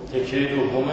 تکه دوم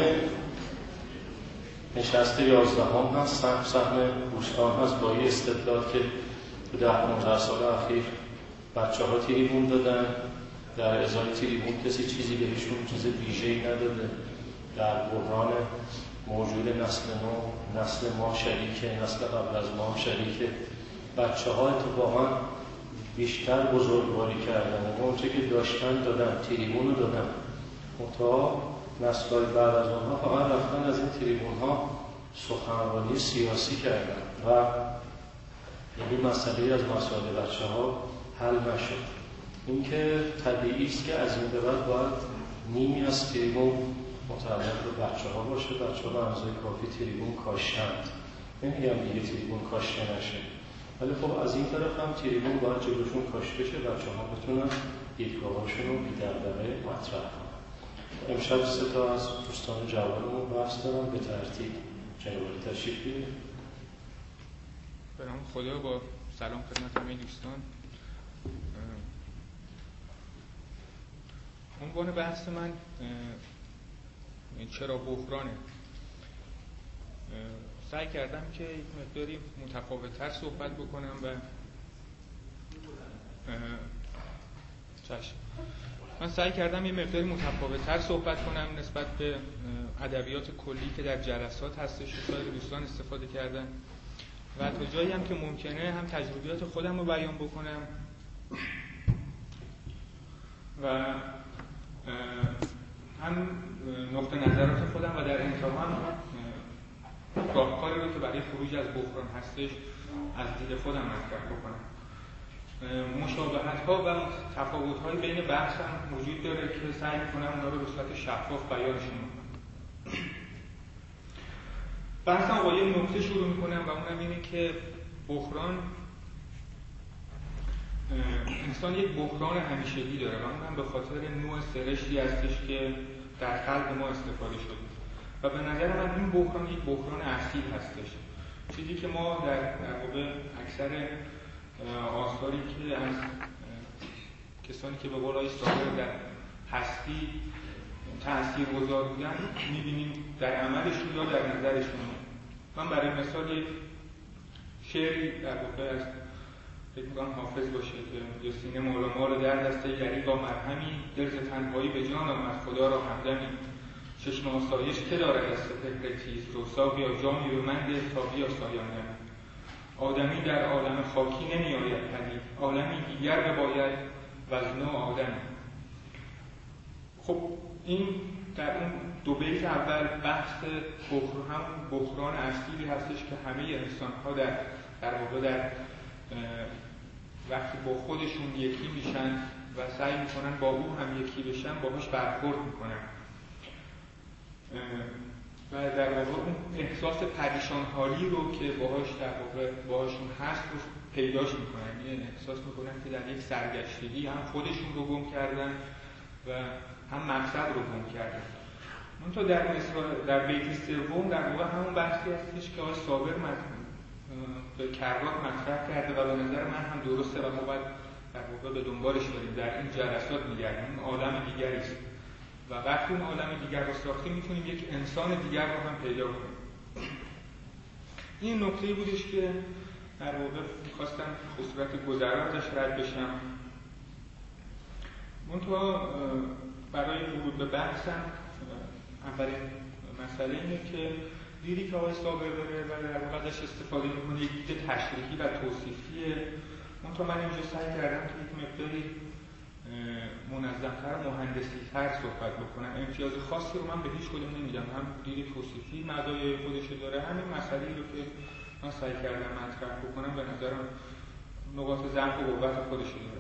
نشست 11 هست. سهم بوستان هست با یه استدلال که تو 10-15 سال اخیر بچه‌ها تریبون دادن، در ازای تریبون کسی چیزی بهشون چیز ویژه‌ای نداده، در بحران موجود نسل نو، نسل ما شریکه، نسل قبل از ما شریکه. بچه‌ها اتفاقا بیشتر بزرگواری کردن، اونچه که داشتن دادن، تریبون رو دادن، منتها نسل‌های بعد از اونها فقط رفتن از این تریبون‌ها سخنرانی سیاسی کردن و این مسئله از مسائل بچه‌ها حل نشد. اینکه طبیعی است که از این به بعد باید نیمی از تریبون متعلق به بچه‌ها باشه. بچه‌ها به اندازه کافی تریبون کاشتند، نمیگم دیگه تریبون کاشته نشه، ولی خب از این طرف هم تریبون باید جلوشون کاشته شه، بچه‌ها بتونن دیدگاهاشون رو بی‌دغدغه مطرح کنن. امشب 3 تا از دوستان جوانمون بحث دارن، به ترتیب جناب تشریف بیارید. به نام خدا، با سلام خدمت همه دوستان. عنوان بحث من چرا بحرانه. سعی کردم که یک مقداری متفاوت‌تر صحبت بکنم و من سعی کردم یه مقداری متفاوت‌تر صحبت کنم نسبت به ادبیات کلی که در جلسات هستش و سایر دوستان استفاده کردن و تا جایی هم که ممکنه هم تجربیات خودم رو بیان بکنم و هم نقطه نظرات خودم و در انتها هم راهکاری رو که برای خروج از بحران هستش از دید خودم مطرح بکنم. مشابهت‌ها و تفاوت‌های بین بحث هم وجود داره که سعی می‌کنم اونا رو به صورت شفاف بیانشون کنم. بحثم با یه نکته شروع می‌کنم و اونم اینه که بحران، انسان یک بحران همیشگی داره و اونم به خاطر نوع سرشتی هستش که در خلق ما استفاده شده و به نظر من این بحران یک بحران اصیل هستش. چیزی که ما در واقع اکثر آثاری که از کسانی که به قول صابر در هستی تاثیرگذار بودن می‌بینیم در عملشون یا در نظرشون. من برای مثال یک شعری در واقع از فکر می‌کنم حافظ باشه که یا سینه مال در دسته یری با مرهمی، دل ز تنهایی به جان آمد خدا را همدمی، چشم آسایش که دارد از سپهر تیز رو، ساقیا جامی به من ده تا بیاسایم. آدمی در عالم خاکی نمی آید پدید، عالمی دیگر بباید وز نو آدمی. خب این در اون دو بیت اول بحث بحران اصیلی هستش که همه انسان‌ها در واقع در وقتی با خودشون یکی میشن و سعی میکنن با او هم یکی بشن باهاش برخورد میکنن و در واقع اون احساس پریشان حالی رو که باهاش در واقع باهاشون هست رو پیداش میکنن. یعنی احساس میکنن که در یک سرگشتگی هم خودشون رو گم کردن و هم مقصد رو گم کردن. منتها در بیت سوم در واقع همون بحثی هستش که آقای صابر به کرات مطرح کرده و به نظر من هم درسته و ما باید در واقع به دنبالش بریم. در این جلسات میگردیم اون عالم دیگری است و وقتی اون عالم دیگر رو ساختیم میتونیم یک انسان دیگر رو هم پیدا کنیم. این نکته‌ای بودش که در واقع می‌خواستم به صورت گذرا ازش رد بشم. منتها برای ورود به بحثم اولین مسئله اینه که دیدی که آقای صابر داره و در واقع ازش استفاده می‌کنه یک دید تشریحی و توصیفیه. منتها من اینجا سعی کردم که یک مقداری منظم‌تر و مهندسی‌تر صحبت بکنم. امتیاز خاصی رو من به هیچ کدوم نمیدم، هم دید توصیفی مزایای خودش داره، همین مسئله‌ای رو که من سعی کردم مطرح بکنم به نظرم نقاط ضعف و قوت خودش داره.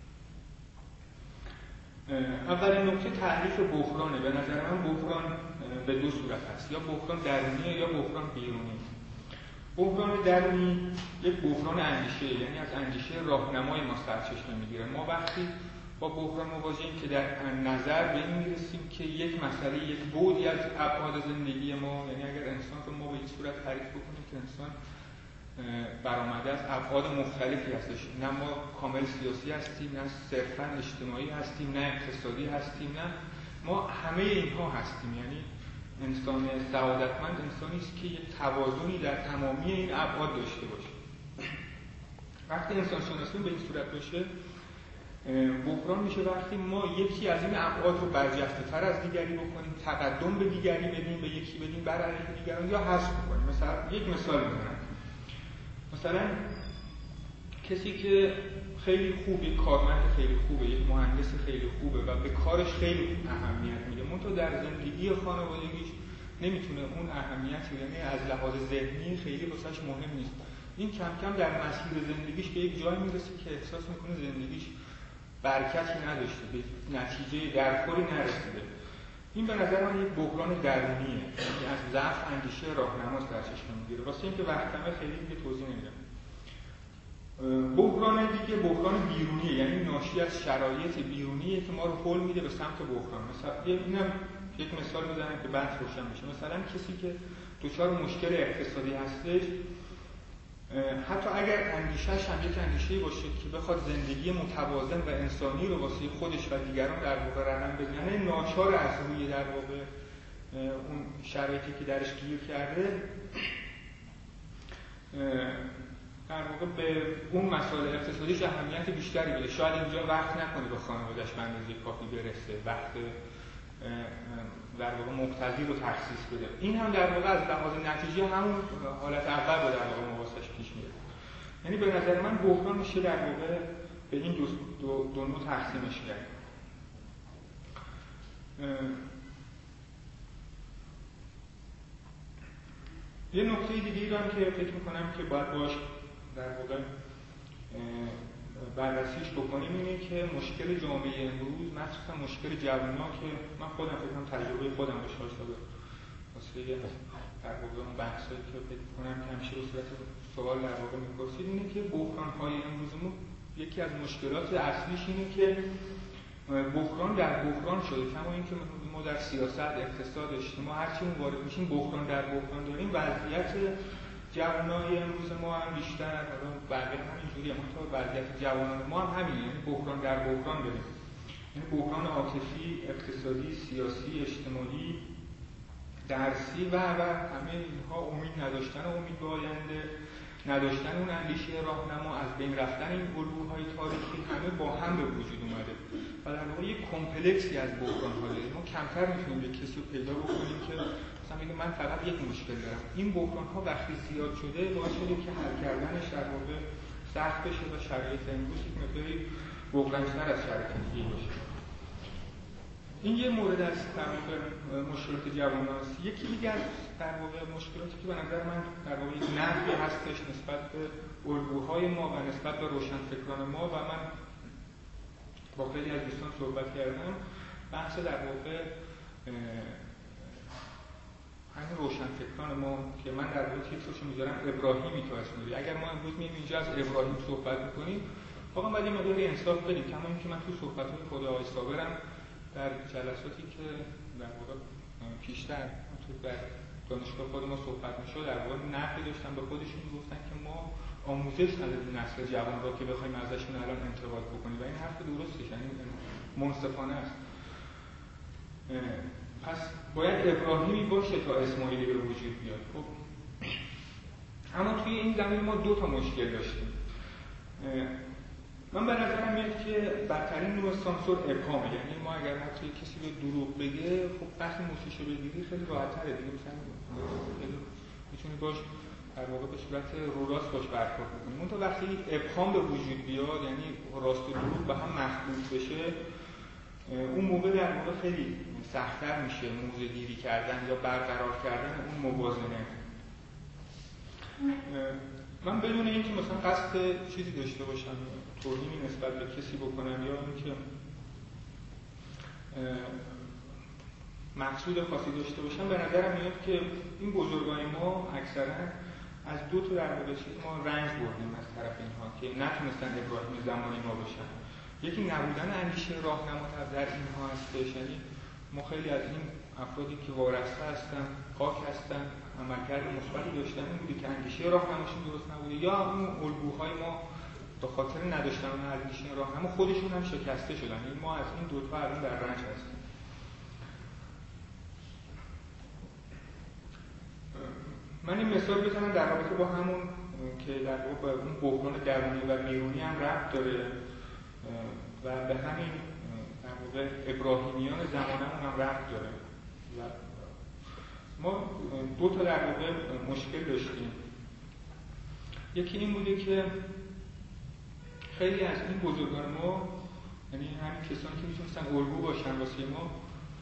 اولین نکته تعریف بحرانه. به نظر من بحران به دو صورت هست، یا بحران درونیه یا بحران بیرونی. بحران درونی یک بحران اندیشه، یعنی از اندیشه راهنمای ما سرچشمه میگیره. ما وقتی با بحران مواجهیم که در نظر به این میرسیم که یک مسئله، یک بعدی از ابعاد زندگی ما، یعنی اگر انسان رو ما به این صورت تعریف بکنیم که انسان برآمده از ابعاد مختلفی هستش، نه ما کامل سیاسی هستیم، نه صرفاً اجتماعی هستیم، نه اقتصادی هستیم، نه ما همه اینها هستیم. یعنی انسان سعادتمند انسانی است که یک توازنی در تمامی این ابعاد داشته باشه. وقتی انسان شناسی به این صورت باشه، بحران میشه وقتی ما یکی از این ابعاد رو برجسته تر از دیگری بکنیم، تقدم به دیگری بدیم، به یکی بدیم بر علیه دیگران، یا حذف کنیم. مثلا یک مثال میزنم، مثلا کسی که خیلی خوبه، کارمند خیلی خوبه، یک مهندس خیلی خوبه و به کارش خیلی اهمیت میده، منتها در زندگی خانوادگیش نمیتونه اون اهمیت رو، یعنی از لحاظ ذهنی خیلی واسش مهم نیست. این کم کم در مسیر زندگیش به یک جایی میرسه که احساس میکنه زندگیش برکتی نداشته، به نتیجه درخوری نرسیده. این به نظر من یک بحران درونیه، یعنی از ضعف اندیشه راهنماست در چشم میگیره. واسه اینکه وقتمه خیلی دیگه توضیح نمیدم. بحران دیگه بحران بیرونیه، یعنی ناشی از شرایط بیرونیه که ما رو هل میده به سمت بحران. مثلا اینم یک مثال بزنم که بحث روشن بشه. مثلا کسی که دچار مشکل اقتصادی هستش، حتی اگر اندیشه‌اش هم یک اندیشه‌ای باشه که بخواد زندگی متوازن و انسانی رو واسه خودش و دیگران در واقع رقم بزنه، ناچار از روی در واقع اون شرایطی که درش گیر کرده در واقع به اون مسائل اقتصادیش اهمیت بیشتری بده. شاید اینجا وقت نکنه به خانواده‌اش به اندازه کافی برسه، وقت در واقع مقتضی رو تخصیص بده. این هم در واقع از لحاظ نتیجه همون حالت اول رو در واقع مواسش پیش میره. یعنی به نظر من بحران میشه در واقع به این دو نوع تقسیمش کرد. یه نکته دیگه هم که فکر میکنم که باید باش در واقع بررسیش بکنیم اینه که مشکل جامعه امروز، مخصوصا مشکل جوان‌ها که من خودم فکرم تجربه خودم رو شاهد واسه در واقع اون بحثایی که فکر می‌کنم که همیشه به صورت سوال در واقع می‌پرسید، اینه که بحران‌های امروزمون یکی از مشکلات اصلیش اینه که بحران در بحران شده. کما اینکه ما در سیاست، اقتصاد، اجتماع هر چی وارد میشیم بحران در بحران داریم. وضعیت جوانای امروز ما هم بیشتر، حالا بقیه همینجوریه، منتها وضعیت جوانان ما هم همینه، یعنی بحران در بحران داریم. یعنی بحران عاطفی، اقتصادی، سیاسی، اجتماعی، درسی و همه اینها، امید نداشتن، امید به آینده، نداشتن اون اندیشه راهنما، از بین رفتن این الگوهای تاریخی، همه با هم به وجود اومده و در واقع یک کمپلکسی از بحران‌ها داریم. ما کمتر میتونیم یک کسی رو پیدا بکنیم که مثلا بگه من فقط یک مشکل دارم. این بحران‌ها وقتی زیاد شده باعث شده که حل کردنش در واقع سخت بشه و شرایط امروز یک مقداری بحران‌تر از شرایط دیگه باشه. این یه مورد از در واقع مشکلات جواناست. یکی دیگه از در واقع مشکلاتی که به نظر من در واقع یک نقدی هستش نسبت به الگوهای ما و نسبت به روشنفکران ما و من با خیلی از دوستان صحبت کردم، بحث در واقع همین روشنفکران ما که من در واقع تیترشو میذارم ابراهیمی تو اسمیری. اگر ما امروز میایم اینجا از ابراهیم صحبت میکنیم، واقعا باید یه مقداری انصاف بدیم. کما اینکه من تو صحبت‌های خود آقای صابرم در جلساتی که در واقع پیشتر تو در دانشگاه خود ما صحبت می‌شد در واقع نقدی داشتن به خودشون، میگفتن که ما آموزش ندادیم نسل جوان را که بخوایم ازشون الان انتقاد بکنیم و این حرف درسته، یعنی منصفانه است. پس باید ابراهیمی باشه تا اسماعیلی به وجود بیاد. خب اما توی این زمین ما دو تا مشکل داشتیم. من به نظرم میاد که بدترین نوع سانسور ابهامه. یعنی ما اگر حتی کسی به دروغ بگه، خب وقتی موشش رو بگیری خیلی راحت‌تره دیگه، مثلا میتونی باش در واقع به صورت رو راست باش برخورد بکنی. اون تا وقتی ابهام به وجود بیاد، یعنی راست و دروغ به هم مخلوط بشه، اون موقع در واقع خیلی سخت‌تر میشه موضع‌گیری کردن یا برقرار کردن اون موازنه. من بدون اینکه مثلا قصد چیزی داشته باشم، توهینی نسبت به کسی بکنم یا اینکه مقصود خاصی داشته باشم، به نظرم میاد که این بزرگان ما اکثرا از دو تا در واقع چیز ما رنج بردیم از طرف اینها که نتونستن ابراهیم زمانی ما باشن. یکی نبودن اندیشه راهنما در اینها هستش. یعنی ما خیلی از این افرادی که وارسته هستن، خاک هستن، عملکرد مثبتی داشتن، این بوده که اندیشه راهنماشون درست نبوده یا اون الگوهای ما به خاطر نداشتن اندیشه راهنما خودشون هم شکسته شدن. این ما از این دو تا الان در رنج هستیم. من این مثال بزنم در رابطه با همون که در واقع اون بحران درونی و بیرونی هم ربط داره و به همین در واقع ابراهیمیان زمانمون هم ربط داره. و ما دو تا در واقع مشکل داشتیم. یکی این بوده که خیلی از این بزرگان ما، یعنی همین کسانی که میتونستن الگو باشن واسه ما،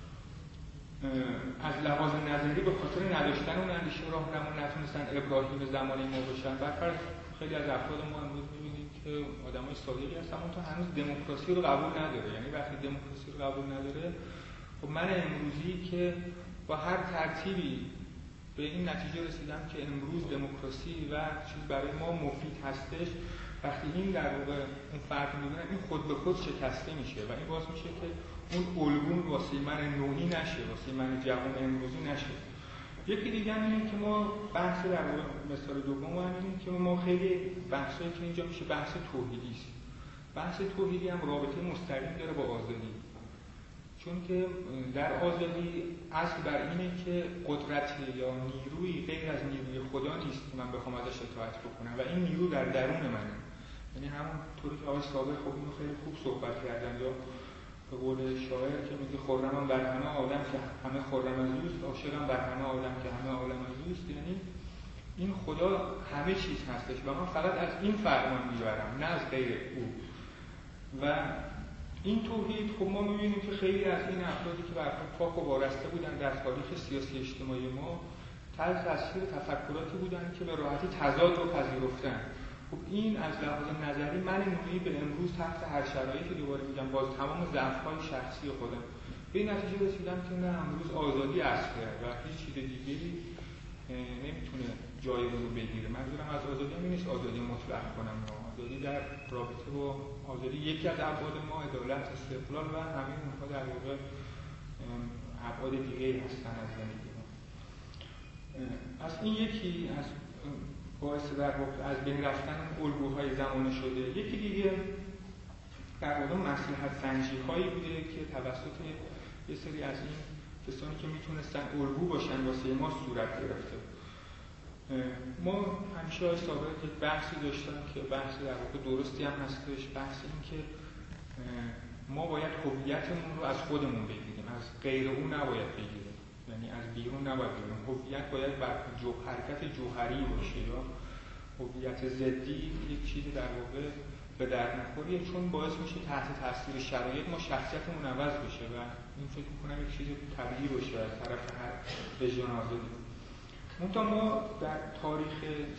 از لحاظ نظری به خاطر نداشتن اون اندیشه راهنما نتونستن ابراهیم زمانه ما باشن. برخلاف خیلی از افراد ما امروز می‌بینید که آدمای صادقی هستن اون تا هنوز دموکراسی رو قبول نداره. یعنی وقتی دموکراسی رو قبول نداره، خب من امروزی که با هر ترتیبی به این نتیجه رسیدم که امروز دموکراسی و چیز برای ما مفید هستش، وقتی این در واقع اون فرق می‌بینم این خود به خود شکسته میشه و این باعث میشه که اون الگوی واسه من نوعی نشه، واسه من جوان امروزی نشه. یکی دیگه اینه که ما بحث در واقع مثال دوم اینه که ما خیلی بحثایی که اینجا میشه بحث توحیدی است. بحث توحیدی هم رابطه مستقیم داره با آزادی، چون که در آزادی اصل بر اینه که قدرت یا نیروی غیر از نیروی خدا نیست که من بخوام ازش اطاعت بکنم و این نیرو در درون منه. یعنی همون طوری که آقای صابر خب اینو خیلی خوب صحبت کردن، یا به قول شاعر که میگه خرمم بر همه عالم که همه خرم از اوست، عاشقم بر همه عالم که همه عالم از اوست. یعنی این خدا همه چیز هستش و من فقط از این فرمان میبرم، نه از غیر او. و این توحید خب ما میبینیم که خیلی از این افرادی که برای پاک و وارسته بودن در تاریخ سیاسی اجتماعی ما تحت تاثیر تفکراتی بودن که به راحتی تضاد رو پذیرفتن. خب این از لحاظ نظری من نوعی به امروز تحت هر شرایطی دوباره میگم باز تمام ضعف‌های شخصی خودم به این نتیجه رسیدم که نه، امروز آزادی اصله و هیچ چیز دیگری نمیتونه جای اون رو بگیره. منظورم از آزادی نیست آزادی مطلق کنم، آزادی در رابطه با آزادی یکی از ابعاد ما عدالت، استقلال و همین اونها در واقع ابعاد دیگری هستن از زندگی ما. از این یکی از باعث در واقع از بین رفتن الگوهای زمانه شده. یکی دیگه در واقع مصلحت سنجی هایی بوده که توسط یه سری از این کسانی که میتونستن الگو باشن واسه ما صورت گرفته. ما همیشه های سابق یک بحثی داشتن که بحث در واقع درستی هم هستش، بحث این که ما باید هویتمون رو از خودمون بگیریم، از غیر اون نباید بگیریم، یعنی از بیرون نباید بگیریم. هویت باید بر حرکت جوهری باشه یا هویت ضدی یک چیزی در واقع به درد نخوریه، چون باعث میشه تحت تاثیر شرایط ما شخصیتمون عوض بشه و این فکر میکنم یک چیز طبیعی باشه از طرف هر رژیم آزادی. منتها ما در تاریخ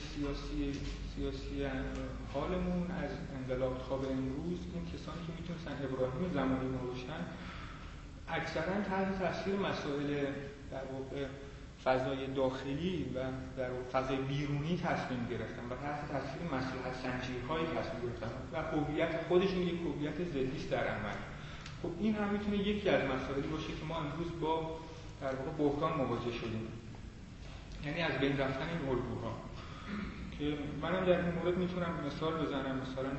سیاسی حالمون از انقلاب تا به امروز این کسانی که میتونستن ابراهیم زمانی ما باشن اکثرا تحت تاثیر مسائل در واقع فضای داخلی و در فضای بیرونی تصمیم گرفتن و تحت تاثیر مصلحت سنجی‌های تصمیم گرفتن و هویت خودشون یک هویت ضدی است در عمل. خب این هم میتونه یکی از مسائلی باشه که ما امروز با در واقع بحران مواجه شدیم، یعنی از بین رفتن این الگوها. که منم در این مورد میتونم مثال بزنم، مثلا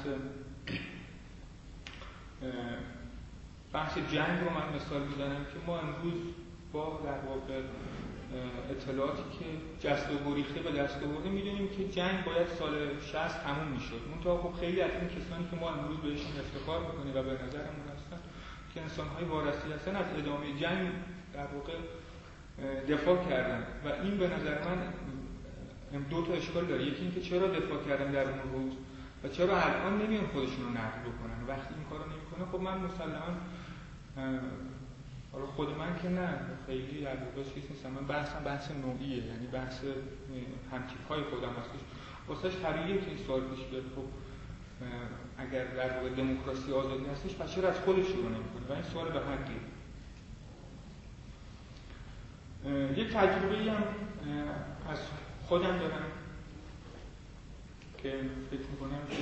بحث جنگ رو من مثال میزنم که ما امروز با در واقع اطلاعاتی که جست و گریخته به دست آورده میدونیم که جنگ باید سال 60 تموم میشد. منتها خب خیلی از این کسانی که ما امروز بهشون افتخار میکنیم و به نظرمون هستن که انسان‌های وارثی هستن از ادامه جنگ در واقع دفاع کردن و این به نظر من دو تا اشکال داره. یکی اینکه چرا دفاع کردن در اون روز و چرا الان نمیان خودشون رو نقد بکنن. وقتی این کارو نمیکنن خب من مسلماً حالا خود من که نه خیلی در واقع چیز نیستم، من بحث نوعیه، یعنی بحث همتیپ‌های خودم هستش. واسهش طبیعیه که این سوال پیش بیاد خب اگر در واقع دموکراسی آزادی هستش پس چرا از خودش شروع نمی‌کنه؟ و این سوال به حقی. یک تجربه‌ای هم از خودم دارم که فکر می‌کنم که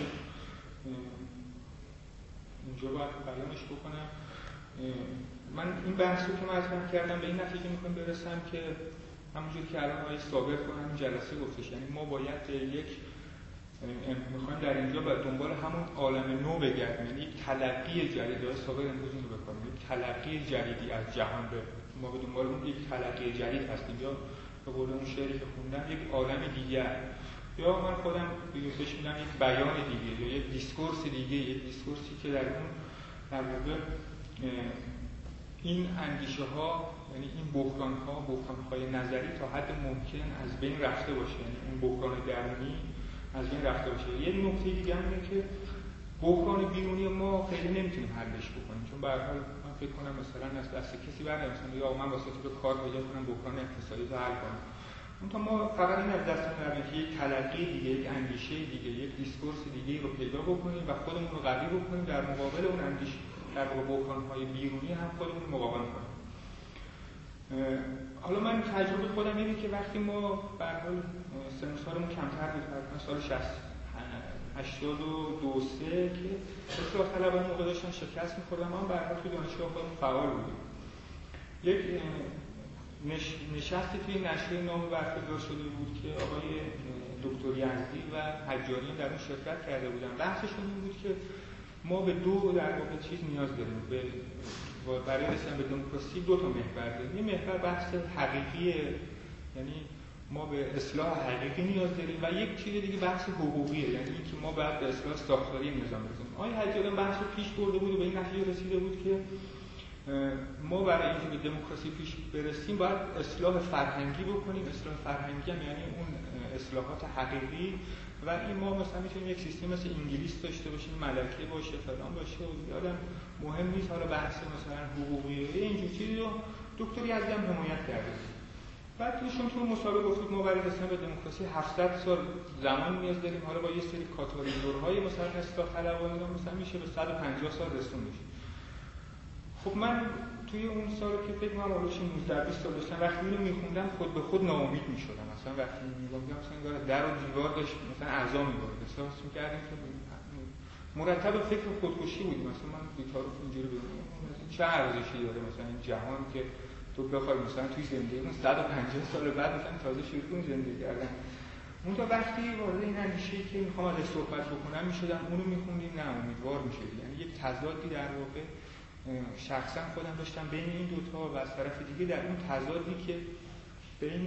اینجا باید بیانش بکنم. من این بحث رو که مطرح کردم به این نتیجه میخوام برسم که همونجوری که الان آقای صابر کنم این جلسه گفتش، یعنی ما باید میخوایم در اینجا به دنبال همون عالم نو بگردیم، یعنی یک تلقی جدید. آقای صابر امروز این رو بکنیم، یک تلقی جدیدی از جهان. ما به دنبال اون یک تلقی جدید هستیم، یا به قول اون شعری که خوندم یک عالم دیگر، یا من خودم بهش میگم یک بیان دیگه یا یک دیسکورس دیگه، یک دیسکورسی که در اون در واقع این اندیشه ها، یعنی این بحران های نظری تا حد ممکن از بین رفته باشه، یعنی اون بحران درونی از بین رفته باشه. یه نکته دیگه هم اینه که بحران بیرونی ما خیلی نمیتونیم حلش بکنیم، چون به هر حال من فکر کنم مثلا از دست کسی برنمیاد مثلا یا من واسه تو کار پیدا کنم بحران اقتصادی رو حل کنم. اون ما فقط این از دست میاد که یک تلقی دیگه، یک اندیشه دیگه، یک دیسکورس دیگه رو پیدا بکنیم و خودمون رو قوی بکنیم در مقابل اون اندیشه، در واقع بحران‌های بیرونی هم خودمون مقاوم کنیم. حالا من تجربه خودم اینه که وقتی ما به هر حال سن و سالمون کمتر بود، مثلا سال 82-83 که اصلاح طلبان موقع داشتن شکست می‌خوردن، ما به هر حال توی دانشگاه خودمون فعال بودیم. یک نشستی توی نشریه نامه برگزار شده بود که آقای دکتر یزدی و حجاریان در اون شرکت کرده بودن. بحثشون این بود که ما به دو در واقع چیز نیاز داریم، برای رسیدن به دموکراسی دو تا محور داریم. یه محور بحث حقیقیه، یعنی ما به اصلاح حقیقی نیاز داریم، و یک چیز دیگه بحث حقوقیه، یعنی اینکه ما باید به اصلاح ساختاری نظام برسیم. آقای حجاریان بحث رو پیش برده بود و به این نتیجه رسیده بود که ما برای اینکه به دموکراسی پیش برسیم باید اصلاح فرهنگی بکنیم. اصلاح فرهنگی هم یعنی اون اصلاحات حقیقی، و این ما مثلا میتونیم یک سیستم مثل انگلیس داشته باشیم، ملکه باشه، فلان باشه و زیادم مهم نیست. حالا بحث مثلا حقوقی اینجور چیزی رو دکتر یزدی هم حمایت کرده. بعد ایشون تو مسابقه گفتید ما برای رسیدن به دموکراسی 700 سال زمان نیاز داریم، حالا با یه سری کاتالیزورهای مثلا اصلاح طلبانه مثلا میشه به 150 سال رسون بشه. خب من توی اون سال که فکر کنم حدود 19-20 سال داشتم، وقتی اینو میخوندم خود به خود ناامید میشدم. مثلا وقتی میگم مثلا انگار در و دیوار داشت مثلا اعضا می‌بارید، احساس می‌کردم که مرتب فکر خودکشی بودیم. مثلا من بیچاره اینجوری بودم چه ارزشی داره مثلا این جهان که تو بخوای مثلا توی زندگی 150 سال بعد مثلا تازه شروع کنی زندگی کردن. اون تا وقتی وارد این اندیشه‌ای که میخوام ازش صحبت بکنم میشدم، اونو میخوندیم نه امیدوار میشدی، یعنی یک تضادی در واقع شخصا خودم داشتم بین این دوتا، و از طرف دیگه در اون تضادی که بین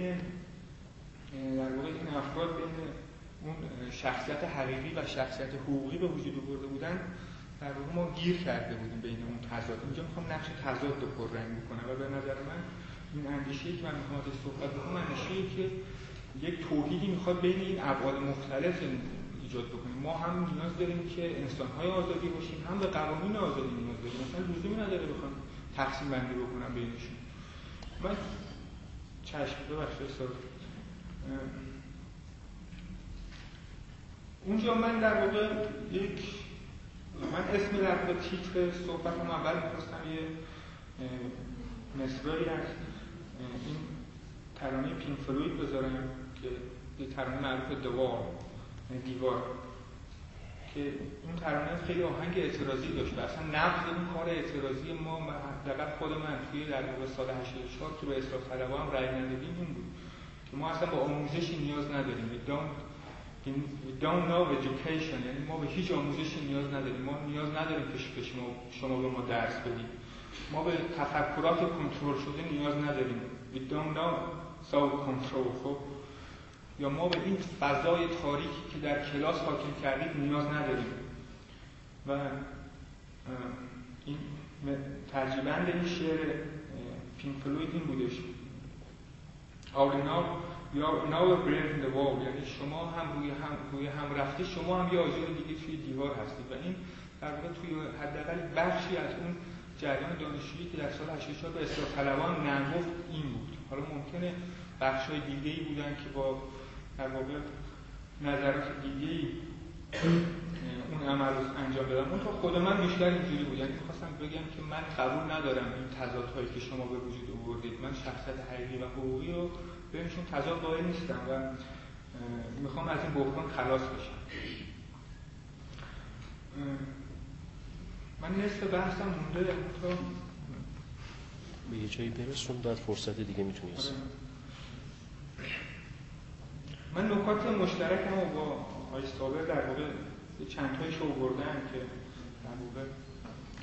در واقع این افراد بین اون شخصیت حقیقی و شخصیت حقوقی به وجود آورده بودن، در واقع ما گیر کرده بودیم بین اون تضاد. اینجا میخوام نقش تضاد رو پررنگ بکنم و به نظر من این اندیشه‌ای که من میخوام ازش صحبت بکنم اندیشه‌ای که یک توحیدی میخواد بین این ابعاد مختلف ایجاد بکنیم. ما هم نیاز داریم که انسان‌های آزادی باشیم، هم به قوانین آزادی نیاز داریم. مثلا لزومی نداره بخوام تقسیم بندی بکنم بینشون. من چشم ببخشید اونجا من در واقع من اسم در واقع تیتر صحبتم اول می‌خواستم یه مصرعی از این ترانه پینک فلوید بذارم که یه ترانه معروف دیوار، که این ترانه خیلی آهنگ اعتراضی داشت و اصلا نقض این کار اعتراضی ما حداقل خود من توی در واقع سال 84 که به اصلاح طلبان رأی ندادیم این بود که ما اصلا با آموزشی نیاز نداریم. We don't know education، یعنی ما به هیچ آموزشی نیاز نداریم. ما نیاز نداریم که شما به ما درس بدید. ما به تفکرات کنترل شده نیاز نداریم. We don't know self-control. خب یا ما به این فضای تاریکی که در کلاس حاکم کردید نیاز نداریم. و این ترجیبند این شعر پینک فلوید این بودش: now a brave in the wall، یعنی شما هم روی هم رفتی، شما هم یه آجر دیگه توی دیوار هستید. و این در واقع توی حداقل بخشی از اون جریان دانشجویی که در سال 84 به اصلاح طلبان نگفت این بود. حالا ممکنه بخش‌های دیگه‌ای بودن که با در واقع نظرات دیگه‌ای اون عمل رو انجام دادن. اون تو خود من بیشتر اینجوری بود، یعنی می‌خواستم بگم که من قبول ندارم این تضادهایی که شما به وجود آوردید. من شخصیت حقیقی و حقوقی رو بینشون تضاد قائل نیستم و میخوام از این بحران خلاص بشم. من نصف بحثم مونده تا به یه جایی برسون، بعد فرصت دیگه میتونی هست. من نکات مشترکم رو با آقای صابر در واقع چند تایش رو آوردم که در واقع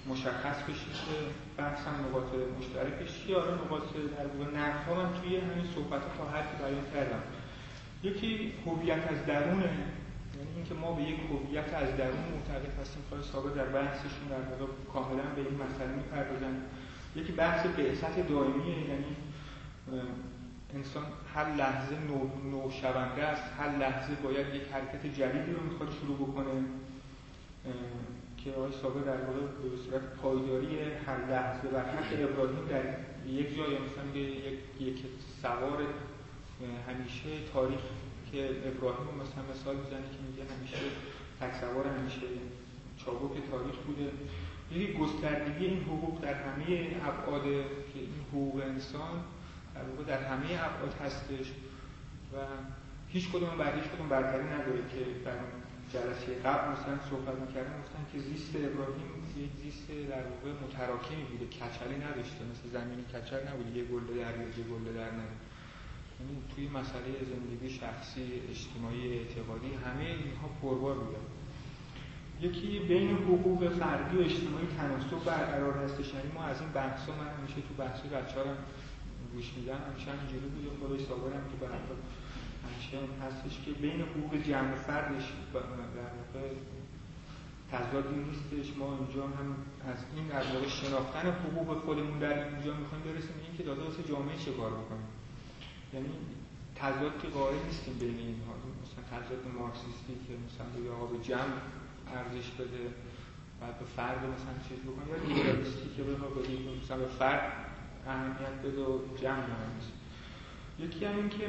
مشخص بشه که بحثم نقاط مشترکش چیه. آره نقاط در واقع نقدها من توی همین صحبت‌ها تا حدی بیان کردم. یکی هویت از درونه، یعنی اینکه ما به یک هویت از درون معتقد هستیم. خواهی صاحب در بحثشون در واقع کاملا به این مسئله می‌پردازن. یکی بحث بعثت دائمیه، یعنی انسان هر لحظه نوشونده است، هر لحظه باید یک حرکت جدیدی رو میخواد شروع بکنه که آقای صابر در واقع به صورت پایداری هر لحظه و حتی ابراهیم در یک جای مثلا یک سوار همیشه تاریخ که ابراهیم مثلا مثال میزنه که میگه همیشه تک سوار همیشه چابک تاریخ بوده. یعنی گستردگی این حقوق در همه ابعاد که این حقوق انسان در واقع در همه ابعاد هستش و هیچ کدوم برتری نداره که در جلسه قبل مثلا صحبت می‌کردن گفتن که زیست ابراهیم یک زیست در واقع متراکمی بوده، کچلی نداشته، مثل زمین کچل نبوده، یه گله در یه گله در نده. یعنی توی مسئله زندگی شخصی، اجتماعی، اعتقادی همه اینها پربار بوده. یکی بین حقوق فردی و اجتماعی تناسب برقرار هستش. یعنی ما از این بحثا من همیشه تو بحثی بچه‌ها گوش میدم همیشه اینجوری بوده. خدای صابرم که برای همیشه هستش که بین حقوق جمع فردش در واقع تضادی نیستش. ما اینجا هم از این در واقع شناختن حقوق خودمون در اینجا میخوایم برسیم این که داده واسه جامعه چه کار بکنیم. یعنی تضاد که قائل نیستیم بین اینها، مثلا تضاد مارکسیستی که مثلا به آقا به جمع ارزش بده و به فرد مثلا چیز بکنه، یا لیبرالیستی که مثلا به فرد اهمیت بده و جمع مهم نیست. یکی هم این که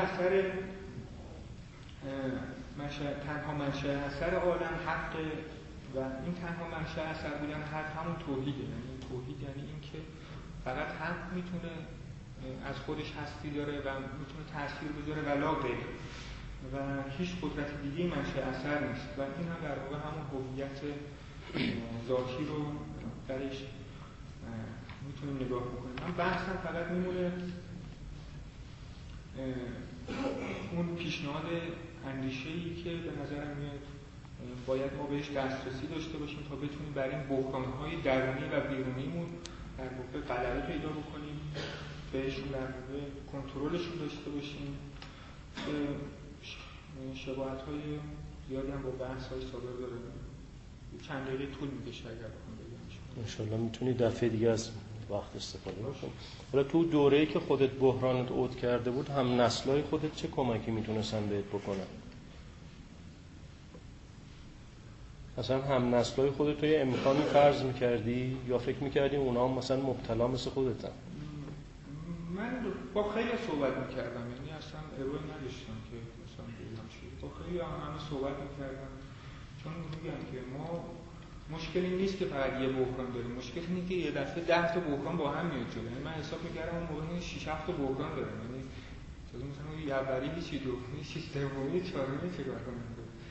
تنها منشأ اثر عالم حق و این تنها منشأ اثر بودن حق همون توحیده. یعنی توحید یعنی این که فقط حق میتونه از خودش هستی داره و میتونه تأثیر بذاره و لا غیر و هیچ قدرت دیگه منشأ اثر نیست و این هم در واقع همون هویت ذاتی رو درش میتونیم نگاه بکنیم. من بحثم فقط میمونه اون پیشنهاد اندیشه‌ای که به نظرم میاد باید ما بهش دسترسی داشته باشیم تا بتونیم بر این بحران‌های درونی و بیرونیمون در واقع غلبه پیدا بکنیم، بهشون در واقع کنترلشون داشته باشیم. شباهت‌های زیادی هم با بحث‌های سابق داره. چند دقیقه طول می‌کشه اگر بخوام بگم. ان شاءالله میتونی دفعه دیگه از وقت استفاده بکنی. حالا تو دوره‌ای که خودت بحرانت عود کرده بود هم نسل‌های خودت چه کمکی میتونستن بهت بکنن؟ مثلا هم نسل‌های خودت تو یه امکانی فرض می‌کردی یا فکر می‌کردی اونا هم مثلا مبتلا مثل خودتن؟ من با خیلی صحبت می‌کردم، یعنی اصلا ارائه نداشتم که مثلا بگم چی. با خیلی همه صحبت می‌کردم چون میگم که ما مشکلی نیست که فقط یه بحران داریم، مشکل اینه که یه دفعه 10 تا بحران با هم میاد جلو. یعنی من حساب می‌کردم اون موقع 6 7 تا بحران دارم، یعنی مثلا یه اولی هیچی، دومی هیچی، سومی چهارمی چیکار کنم.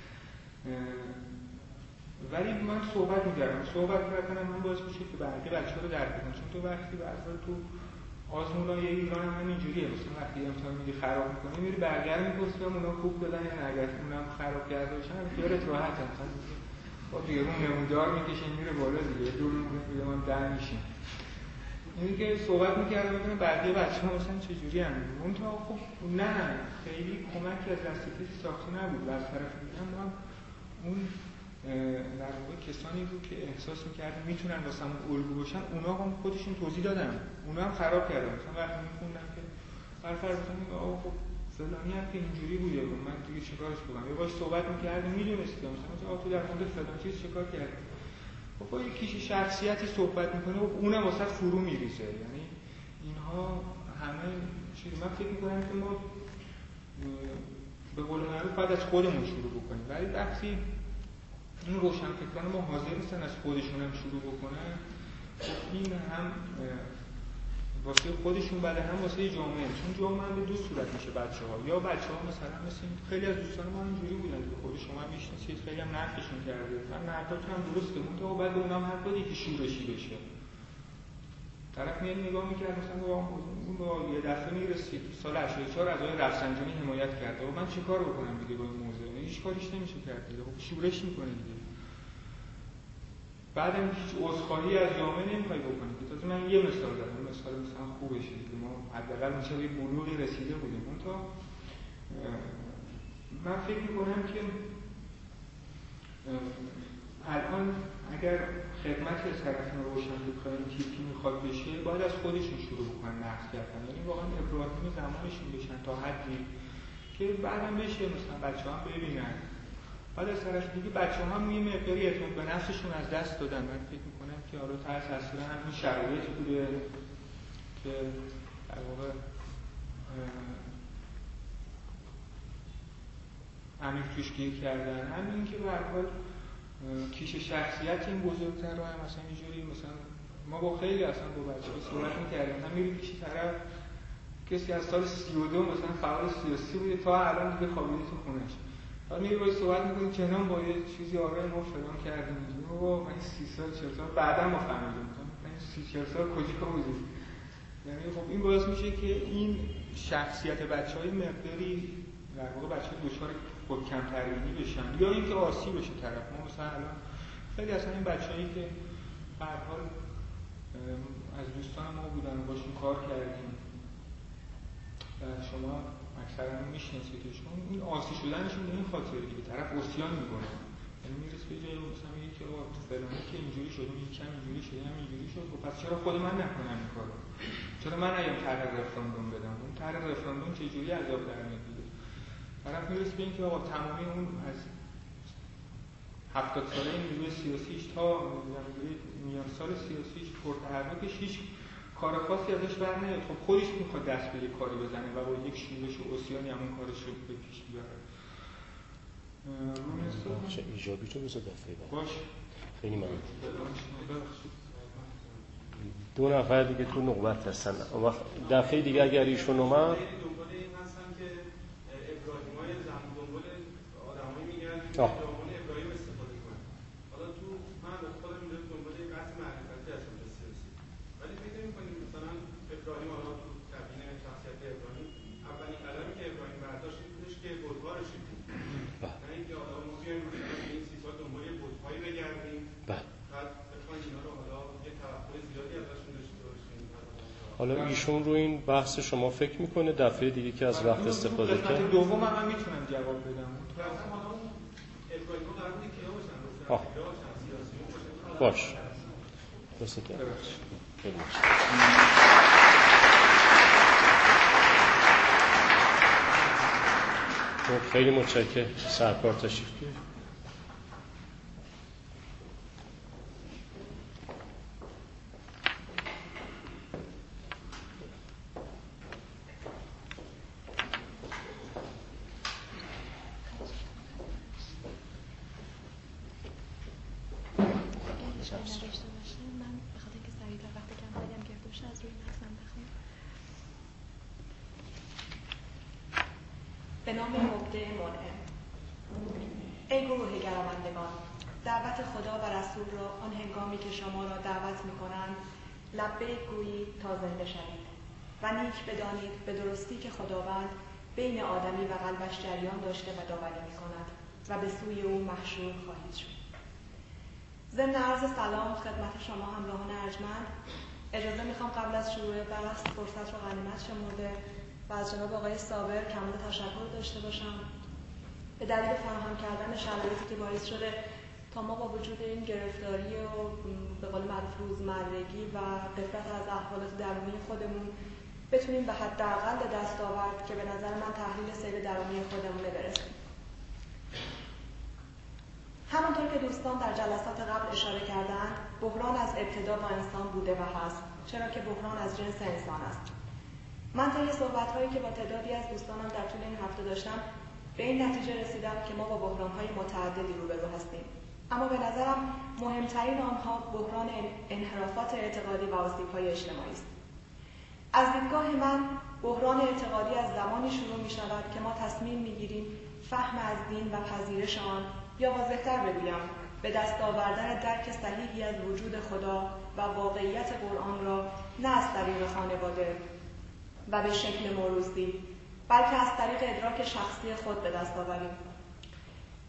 ولی من صحبت کردم من باعث میشه که بقیه بچه‌ها رو درک کنم، چون تو وقتی برای تو آزمونای ایران هم همینجوریه، مثلا وقتی امتحان میگی خراب می‌کنی میری بقیه رو می‌پرسی اونا خوب دادن یا نه، اگه اونم خراب کرده باشن خیالت راحت مثلا با بیرون نمودار میکشن میره بالا دیگه، دور میره من در میشیم. اینی که صحبت می‌کردم ببینم بقیه بچه‌ها مثلا چه جوری ان. اون تا خب نه خیلی کمکی از دست کسی ساخته نبود. از طرف دیگه هم اون در واقع کسانی رو که احساس می‌کردن میتونن واسمون الگو باشن اونا هم خودشون توضیح دادن، اونا هم خراب کردن. مثلا وقتی می‌خوندم که برفرض کنیم آقا خب فلانی هم که اینجوری بوده من دیگه چیکارش بکنم، یا باهاش صحبت می‌کردم می‌دونستم مثلا آقا تو در مورد فلان چیز چیکار کردی، خب با یک کیش شخصیتی صحبت می‌کنه و اونم واسه فرو می‌ریزه. یعنی اینها همه چیز من فکر می‌کنم که ما به قول معروف بعد از خودمون شروع بکنیم، ولی وقتی این روشنفکران ما حاضر نیستن از خودشون هم شروع بکنن، خب این هم واسه خودشون بله هم واسه جامعه، چون جامعه هم به دو صورت میشه بچه‌ها، یا بچه‌ها مثلا مثل خیلی از دوستان ما اینجوری بودن که خود شما میشناسید خیلی هم نقدشون کرده، من نقداتون هم درسته اون تو بعد اونم حق بده که شورشی بشه. طرف میاد نگاه می‌کرد مثلا اون با یه دفعه میرسید سال 84 از آقای رفسنجانی حمایت کرده و من چیکار بکنم دیگه با این موضوع، هیچ کاریش نمیشه کرد دیگه، خب شورش می‌کنه دیگه. بعدم هیچ عذرخواهی از جامعه نمیخوای بکنی. تازه من یه مثال دارم، مثال مثلا خوبه شده که ما حداقل اونجا به بلوغی رسیده بودیم. اون تا من فکر میکنم که الان اگر خدمت از طرفین روشن بکنیم تیپی میخواد بشه، باید از خودشون شروع بکنن نقد کردن. یعنی واقعا ابراهیم زمانشون بشن تا حدی که بعدم بشه مثلا بچه‌ها هم ببینن. بعد از طرف دیگه بچه‌ها هم یه مقداری اعتماد به نفسشون از دست دادن. من فکر میکنم که حالا تحت تاثیر همین شرایط بوده که در واقع عمیق توش گیر کردن. همین که به هر حال کیش شخصیت این بزرگتر رو هم مثلا یه جوری مثلا ما با خیلی اصلا با بچه‌ها صحبت می‌کردیم، هم می‌ریم پیش طرف کسی از سال 32 مثلا فعال سیاسی بوده تا الان دیگه خوابیده تو خونه‌اش. بعد می‌ریم باهاش صحبت می‌کنیم که با یه چیزی آره ما فلان کردیم. بابا من 30 سال 40 سال بعداً ما فهمیدیم من 30 40 سال کجا بودیم. یعنی خب این باعث میشه که این شخصیت بچه‌های مقداری در واقع بچه‌ها دچار خود کمتربینی بشن یا اینکه آسی بشه طرف. ما مثلا الان خیلی اصلا این بچه‌هایی که به هر حال از دوستان ما بودن و باشون کار کردیم و شما اکثرا میشناسیدشون، این آسی شدنشون به این خاطر دیگه طرف عصیان میکنه. یعنی میرسه به جایی مثلا میگه که آقا فلانی که اینجوری شده، این کم اینجوری شده، هم اینجوری شد، خب پس چرا خود من نکنم این کارو؟ چرا من نیام طرح رفراندوم بدم؟ اون طرح رفراندوم چه جوری عذاب در میاد؟ طرف میرسه به این که آقا تمامی اون از 70 ساله نیروی سیاسیش تا میان سال سیاسیش پرتحرکش هیچ کار خاصی ازش برنمیاد. خب خودش میخواد دست به یک کاری بزنه و با یک شورش و عصیانی همون کارش رو به پیش بیاره. چه ایجابی تو بذار دفعه بعد. باش. خیلی ممنون. دو نفر دیگه تو نوبت هستن. دفعه دیگه اگر ایشون اومد ابراهیم استفاده کنه. حالا تو من خودم میگم دنبال قطع معرفتی هستم به سیاسی. ولی فکر نمی‌کنید مثلا ابراهیم حالا تو تبیین شخصیت ابراهیم اولین قدمی که ابراهیم برداشت این بودش که بت‌هاش بود. نه اینکه حالا ما بیایم مثلا این 30 سال دنبال بت‌هایی بگردیم. بعد بخوایم اینا رو حالا یه توقع زیادی ازشون داشته باشیم. حالا ایشون رو این بحث شما فکر میکنه دفعه دیگه که از وقت استفاده کرد؟ قسمت دوم من میتونم جواب بدم. باش درسته که خیلی متشکرم. سرکار تشریف بیارید. به نام مبدع منعم. ای گروه گروندگان، دعوت خدا و رسول را آن هنگامی که شما را دعوت می‌کنند لبیک گویید تا زنده شوید و نیک بدانید به درستی که خداوند بین آدمی و قلبش جریان داشته و داوری می‌کند و به سوی او محشور خواهید شد. ضمن عرض سلام خدمت شما همراهان ارجمند، اجازه میخوام قبل از شروع بحث فرصت رو غنیمت شمرده و از جناب آقای صابر کمال تشکر داشته باشم به دلیل فراهم کردن شرایطی که باعث شده تا ما با وجود این گرفتاری و به قول معروف روزمرگی و غفلت از احوالات درونی خودمون بتونیم به حداقل دست آورد که به نظر من تحلیل سیر درونی خودمون برسیم. همانطور که دوستان در جلسات قبل اشاره کردند، بحران از ابتدا با انسان بوده و هست، چرا که بحران از جنس انسان است. من طی صحبت‌هایی که با تعدادی از دوستانم در طول این هفته داشتم به این نتیجه رسیدم که ما با بحران‌های متعددی روبرو هستیم، اما به نظرم مهمترین آنها بحران انحرافات اعتقادی و آسیب‌های اجتماعی است. از دیدگاه من بحران اعتقادی از زمانی شروع می‌شود که ما تصمیم می‌گیریم فهم از دین و پذیرش آن، یا واضح‌تر بگویم به دست آوردن درک صحیحی از وجود خدا و واقعیت قرآن را نه از طریق خانواده و به شکل موروثی، بلکه از طریق ادراک شخصی خود به دست آوریم.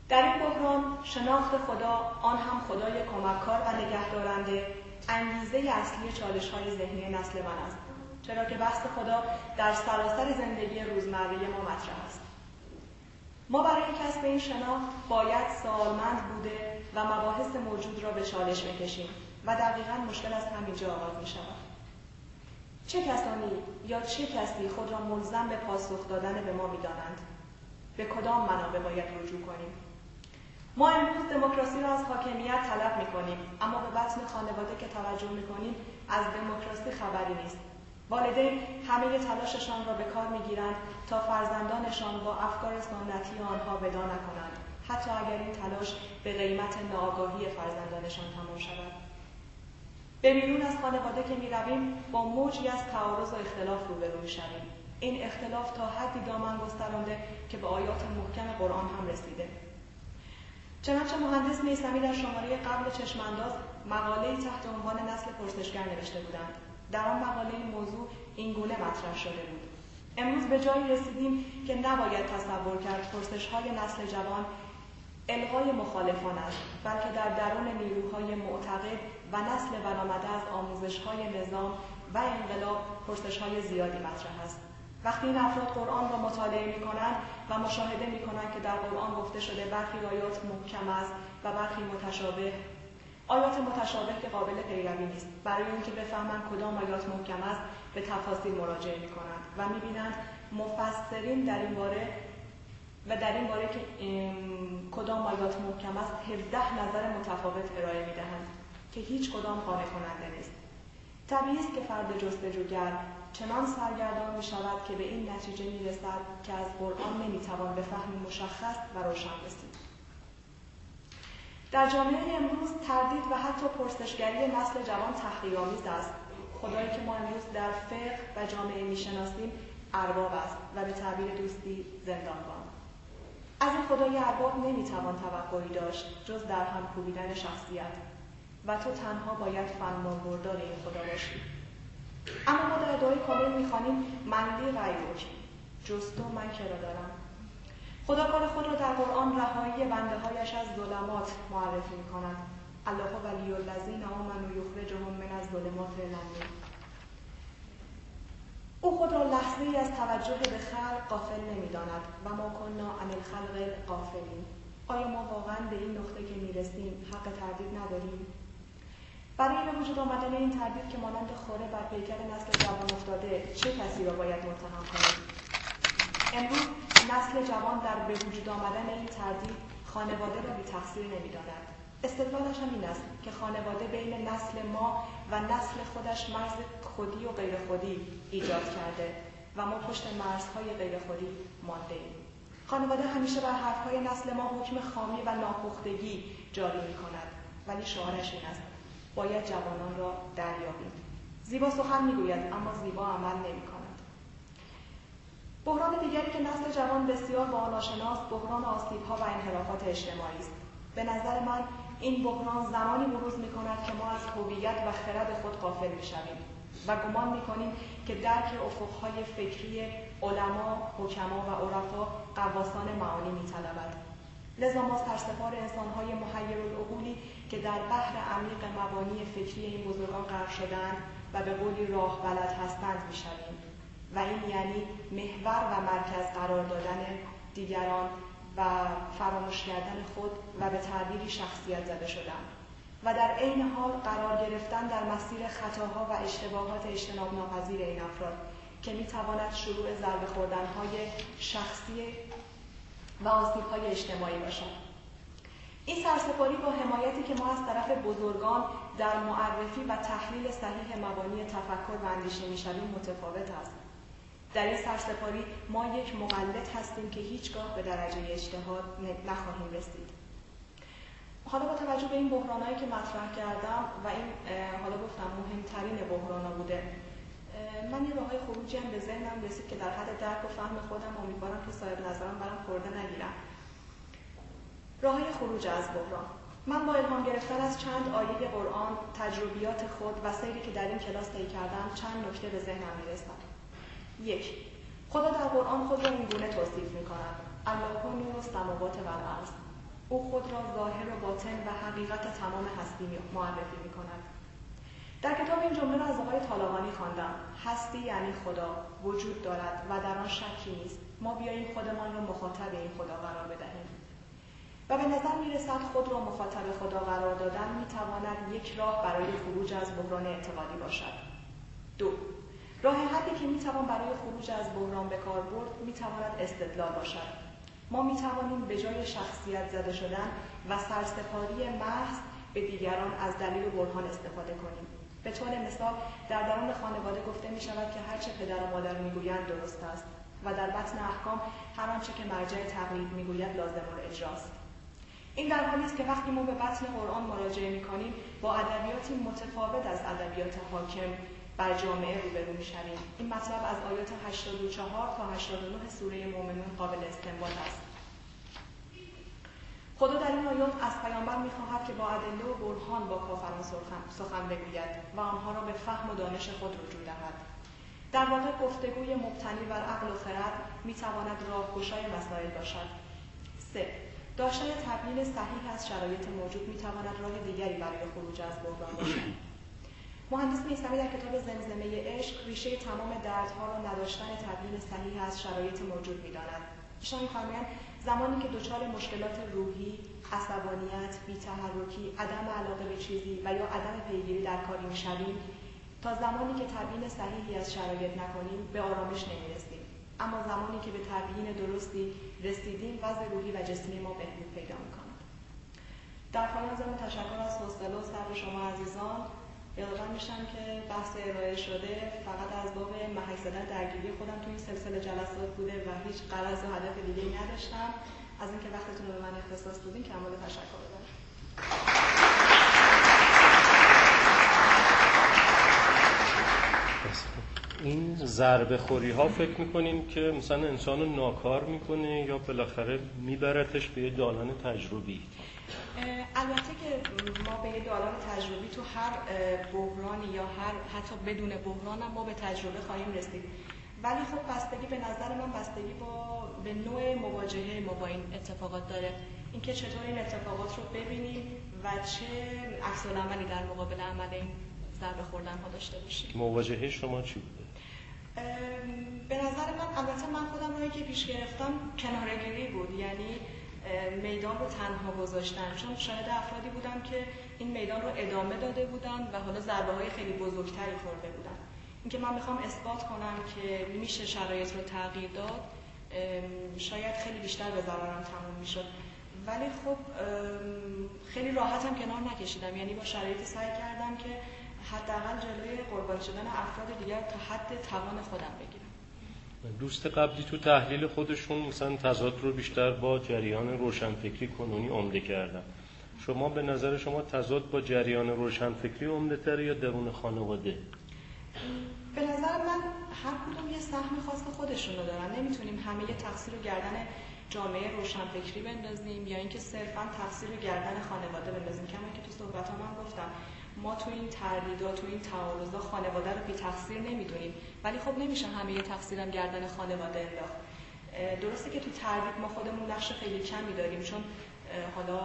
در این بحران شناخت خدا، آن هم خدای کمککار و نگهدارنده، انگیزه اصلی چالش‌های ذهنی نسل من است، چرا که بحث خدا در سراسر زندگی روزمره ما مطرح است. ما برای کسب این شناخت باید سوالمند بوده و مباحث موجود را به چالش بکشیم و دقیقاً مشکل از همینجا آغاز می شود. چه کسانی یا چه کسی خود را ملزم به پاسخ دادن به ما می دانند؟ به کدام منابع باید رجوع کنیم؟ ما امروز دموکراسی را از حاکمیت طلب می کنیم، اما به بطن خانواده که توجه می کنیم از دموکراسی خبری نیست. والدین همه تلاششان را به کار می‌گیرند تا فرزندانشان با افکار سنتی آنها ودا نکنند، حتی اگر این تلاش به قیمت ناآگاهی فرزندانشان تمام شود. به بیرون از خانواده که می‌رویم با موجی از تعارض و اختلاف روبرو می‌شویم. این اختلاف تا حدی دامن گسترانده که به آیات محکم قرآن هم رسیده. چنانچه مهندس میثمی در شماره قبل چشمانداز مقاله‌ای تحت عنوان نسل پرسشگر نوشته بودند. در آن مقاله این موضوع این گونه مطرح شده بود: امروز به جایی رسیدیم که نباید تصور کرد پرسش‌های نسل جوان الغای مخالفان است، بلکه در درون نیروهای معتقد و نسل برآمده از آموزش‌های نظام و انقلاب پرسش‌های زیادی مطرح است. وقتی این افراد قرآن را مطالعه می‌کنند و مشاهده می‌کنند که در قرآن گفته شده برخی آیات محکم است و برخی متشابه، آیات متشابه که قابل پیروی نیست، برای اینکه بفهمند کدام آیات محکم است به تفاصیل مراجعه می‌کنند و می‌بینند مفسرین در این باره که کدام آیات محکم است 17 نظر متفاوت ارائه می‌دهند که هیچ کدام قانع کننده نیست. طبیعی است که فرد جستجوگر چنان سرگردان می‌شود که به این نتیجه می‌رسد که از قرآن نمی‌توان به فهمی مشخص و روشن رسید. در جامعه امروز تردید و حتی پرسشگری نسل جوان تحقیرآمیز است. خدایی که ما امروز در فقه و جامعه میشناسیم ارباب است و به تعبیر دوستی زندانبان. از این خدای ارباب نمیتوان توقعی داشت جز در هم کوبیدن شخصیت و تو تنها باید فرمانبردار این خدا باشی. اما ما در دعای کامل میخوانیم من لی غیرک، جز تو من که را دارم. خدا کار خود را در قرآن رهایی بنده‌هایش از ظلمات معرفی می‌کند. الله ولی الذین آمنوا یخرجهم من الظلمات الی النور. او خود را لحظه‌ای از توجه به خلق غافل نمی‌داند و ما کنا عن الخلق غافلین. آیا ما واقعاً به این نقطه که می‌رسیم حق تردید نداریم؟ برای به وجود آمدن این تردید که مانند خوره بر پیکر نسل جوان افتاده، چه کسی را باید متهم کنیم؟ امروز نسل جوان در به وجود آمدن این تردید خانواده را بی تقصیر نمی‌داند. استدلالش هم این است که خانواده بین نسل ما و نسل خودش مرز خودی و غیر خودی ایجاد کرده و ما پشت مرزهای غیر خودی مانده ایم. خانواده همیشه بر حرفهای نسل ما حکم خامی و ناپختگی جاری می‌کند، ولی شعارش این است: باید جوانان را دریابیم. زیبا سخن می‌گوید اما زیبا عمل نمی‌کند. بحران دیگری که نسل جوان بسیار با آن آشناست بحران آسیب‌ها و انحرافات اجتماعی است. به نظر من این بحران زمانی بروز می‌کند که ما از هویت و خرد خود غافل می‌شویم و گمان می‌کنیم که درک افق‌های فکری علما، حکما و عرفا غواصان معانی می‌طلبد. لذا ما سرسپار انسان‌های محیرالعقولی که در بحر عمیق مبانی فکری این بزرگان غرق شده‌اند و به قولی راه بلد هستند می‌شویم و این یعنی محور و مرکز قرار دادن دیگران و فراموش کردن خود و به تعبیری شخصیت زده شدن و در عین حال قرار گرفتن در مسیر خطاها و اشتباهات اجتناب ناپذیر این افراد که میتواند شروع ضربه خوردن‌های شخصی و آسیب‌های اجتماعی باشد. این سرسپاری با حمایتی که ما از طرف بزرگان در معرفی و تحلیل صحیح مبانی تفکر و اندیشه می‌شویم متفاوت است. در این سرسپاری ما یک مقلد هستیم که هیچگاه به درجه اجتهاد نخواهیم رسید. حالا با توجه به این بحرانایی که مطرح کردم و این حالا گفتم مهمترین بحرانا بوده، من یه راههای خروجی هم به ذهنم رسید که در حد درک و فهم خودم امیدوارم که صاحب نظرم برام خورده نگیرم. راههای خروج از بحران. من با الهام گرفتن از چند آیه قرآن، تجربیات خود و سیری که در این کلاس طی کردم چند نکته به ذهنم میرسد. 1. خدا در قرآن خود را این گونه توصیف می‌کند: الله نور السماوات و الارض. او خود را ظاهر و باطن و حقیقت تمام هستی معرفی می‌کند. در کتاب این جمله را از آقای طالقانی خواندم: هستی یعنی خدا وجود دارد و در آن شکی نیست. ما بیاییم خودمان را مخاطب این خدا قرار بدهیم. و به نظر می‌رسد خود را مخاطب خدا قرار دادن می‌تواند یک راه برای خروج از بحران اعتقادی باشد. 2. راه حلی که می‌توان برای خروج از بحران به کار برد می‌تواند استدلال باشد. ما می‌توانیم به جای شخصیت زده شدن و سرسپاری محض به دیگران از دلیل و برهان استفاده کنیم. به طور مثال در درون خانواده گفته می‌شود که هرچه پدر و مادر می‌گویند درست است و در بطن احکام هر آنچه که مرجع تقلید می‌گوید لازم الاجراست. این در حالی است که وقتی ما به بطن قرآن مراجعه می‌کنیم با ادبیاتی متفاوت از ادبیات حاکم بر جامعه روبرو می‌شویم. این مطلب از آیات 84 تا 89 سوره مؤمنون قابل استنباط است. خدا در این آیات از پیامبر می‌خواهد که با ادله و برهان با کافران سخن بگوید و آنها را به فهم و دانش خود رجوع دهد. در واقع گفتگوی مبتنی بر عقل و خرد می‌تواند راهگشای مسائل باشد. 3. داشتن تبیین صحیح از شرایط موجود می‌تواند راه دیگری برای خروج از بحران باشد. مهندس میثمی در کتاب زمزمه عشق ریشه تمام دردها را نداشتن تبیین صحیح از شرایط موجود می‌داند. ایشان می‌فرمایند زمانی که دچار مشکلات روحی، عصبانیت، بی‌تحرکی، عدم علاقه به چیزی و یا عدم پیگیری در کاری می‌شویم، تا زمانی که تبیین صحیحی از شرایط نکنیم به آرامش نمی‌رسیم. اما زمانی که به تبیین درستی رسیدیم وضع روحی و جسمی ما بهبود پیدا می‌کند. در پایان ضمن تشکر از حوصله و صبر شما عزیزان، یادآور میشم که بحث ارائه شده فقط از باب محک زدن درگیری خودم تو این سلسله جلسات بوده و هیچ غرض و هدف دیگه‌ای نداشتم. از اینکه وقتتون رو به من اختصاص دادین کمال تشکر دارم. این ضربه خوری ها فکر میکنیم که مثلا انسان رو ناکار میکنه یا بالاخره میبرتش به یه دالان تجربی؟ البته که ما به یه دالان تجربی تو هر بحرانی یا حتی بدون بحران هم ما به تجربه خواهیم رسید، ولی خب بستگی به نظر من بستگی به نوع مواجهه ما با این اتفاقات داره، اینکه چطور این اتفاقات رو ببینیم و چه عکس‌العملی در مقابل عمل این ضربه خوردن ها داشته باشیم. مواجهه شما چی بوده؟ به نظر من البته من خودم راهی که پیش گرفتم کناره‌گیری بود، یعنی میدان رو تنها گذاشتن، چون شاهد افرادی بودم که این میدان رو ادامه داده بودن و حالا ضربه‌های خیلی بزرگتری خورده بودن. اینکه من میخوام اثبات کنم که میشه شرایط رو تغییر داد شاید خیلی بیشتر به ضررم تموم میشد، ولی خب خیلی راحتم کنار نکشیدم، یعنی با شرایطی سعی کردم که حداقل جلوی قربانی شدن افراد دیگر تا حد توان خودم بگیرم. دوست قبلی تو تحلیل خودشون مثلا تضاد رو بیشتر با جریان روشنفکری کنونی عمده کردن. شما به نظر شما تضاد با جریان روشنفکری عمده تره یا درون خانواده؟ به نظر من هر کدوم یه سهم خاص خودشون رو دارن. نمیتونیم همه تقصیر رو گردن جامعه روشنفکری بندازیم یا اینکه صرفاً تقصیر رو گردن خانواده بندازیم. کما که تو صحبتام من گفتم ما تو این تردیدات تو این تعارضا خانواده رو بی تقصیر نمیدونیم، ولی خب نمیشه همه تقصیرم گردن خانواده انداخت. درسته که تو تردید ما خودمون نقش خیلی کمی داریم، چون حالا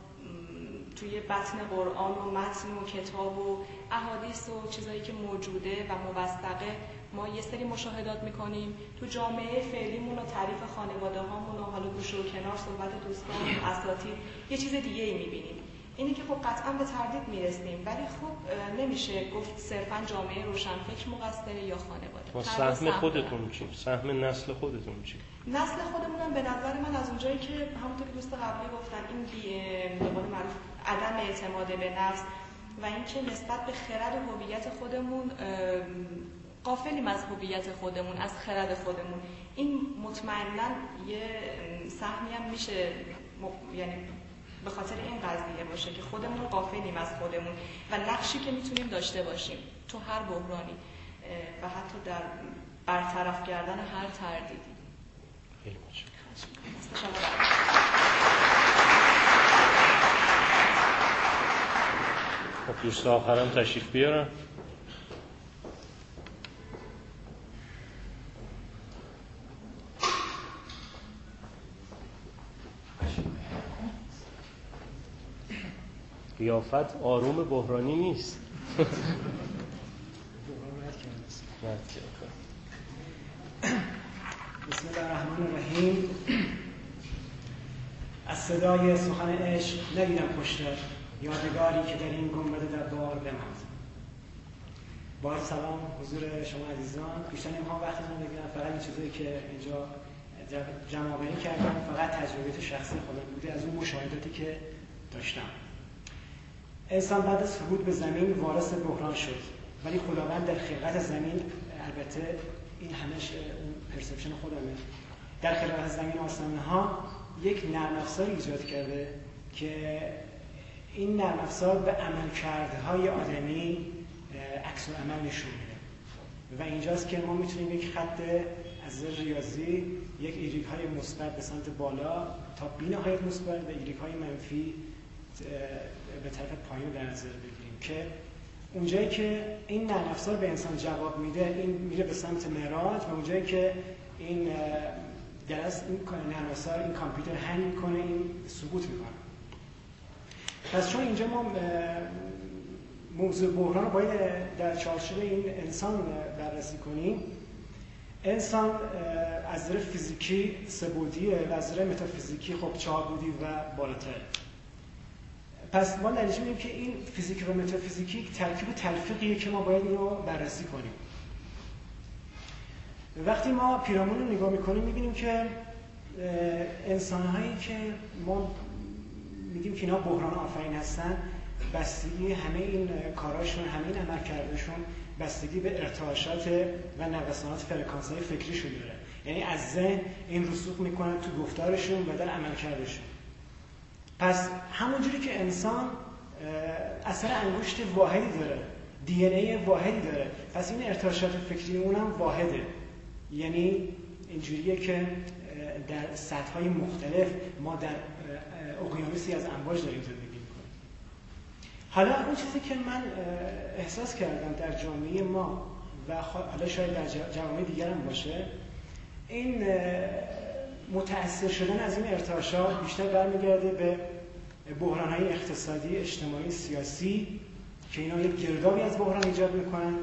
توی بطن قرآن و متن و کتاب و احادیث و چیزایی که موجوده و موثقه ما یه سری مشاهدات میکنیم. تو جامعه فعلیمون و تعریف خانواده هامون و حالا گوشه و کنار صحبت دوستان اساتید یه چیز دیگه ای میبینیم. اینی که خب قطعا به تردید میرسیم، ولی خب نمیشه گفت صرفا جامعه روشنفکر مقصره یا خانواده. سهم خودتون چی؟ سهم نسل خودتون چی؟ نسل خودمونم به نظر من از اونجایی که همونطور که دوست قبلی گفتن این به قول معروف عدم اعتماد به نفس و اینکه نسبت به خرد و هویت خودمون غافلیم از هویت خودمون، از خرد خودمون. این مطمئناً یه سهمی هم میشه یعنی به خاطر این قضیه باشه که خودمون غافلیم از خودمون و نقشی که میتونیم داشته باشیم تو هر بحرانی و حتی در برطرف کردن هر تردیدی. خیلی متشکرم. خب دوست آخرم تشریف بیارن. قیافت آروم بحرانی نیست. بسم الله الرحمن الرحیم. از صدای سخن عشق ندیدم خوشتر یادگاری که در این گنبد در بار بماند. با سلام حضور شما عزیزان. بیشتر نمیخوام وقتتون بگیرم، فقط این چیزایی که اینجا جمع‌آوری کردم فقط تجربیات شخصی خودم بوده از اون مشاهداتی که داشتم. انسان بعد از صعود به زمین وارث بحران شد، ولی خداوند در خلقت زمین، البته این همش اون پرسپشن خودمه، در خلقت زمین آسمان‌ها یک نرم افزار ایجاد کرده که این نرم افزار به عملکردهای آدمی عکس العمل نشون میده و اینجاست که ما میتونیم یک خط از ریاضی یک ایریک‌های مثبت به سمت بالا تا بی‌نهایت مثبت و ایریک‌های منفی به طرف پایین در نظر بگیریم که اونجایی که این نرم افزار به انسان جواب میده این میره به سمت معراج و اونجایی که این درست این نرم افزار این کامپیوتر هنگ میکنه این سقوط میکنه. پس چون اینجا ما موضوع بحران رو باید در چارچوب این انسان بررسی کنیم. انسان از نظر فیزیکی سه‌بعدیه و از نظر متافیزیکی خب 4 بعدی و بالاتر. پس ما نتیجه میگیم که این فیزیک و متافیزیکی ترکیب تلفیقیه که ما باید اینو بررسی کنیم. وقتی ما پیرامون رو نگاه میکنیم میبینیم که انسان‌هایی که ما میگیم که اینا بحران آفرین هستن، بستگی همه این کاراشون، همه این عملکردشون بستگی به ارتعاشات و نوسانات فرکانس‌های فکریشون داره. یعنی از ذهن این رسوخ میکنن تو گفتارشون و در عملکردشون. پس همونجوری که انسان اثر انگشت واحدی داره، دی ان ای واحدی داره، پس این ارتعاشات فکری اونم واحده. یعنی اینجوریه که در سطح‌های مختلف ما در اقیانوسی از امواج داریم زندگی می‌کنیم. حالا اون چیزی که من احساس کردم در جامعه ما و حالا شاید در جامعه دیگر هم باشه، این متأثر شدن از این ارتعاشات بیشتر برمیگرده به بحران‌های اقتصادی، اجتماعی، سیاسی که اینا یک گردابی از بحران ایجاد می‌کنند.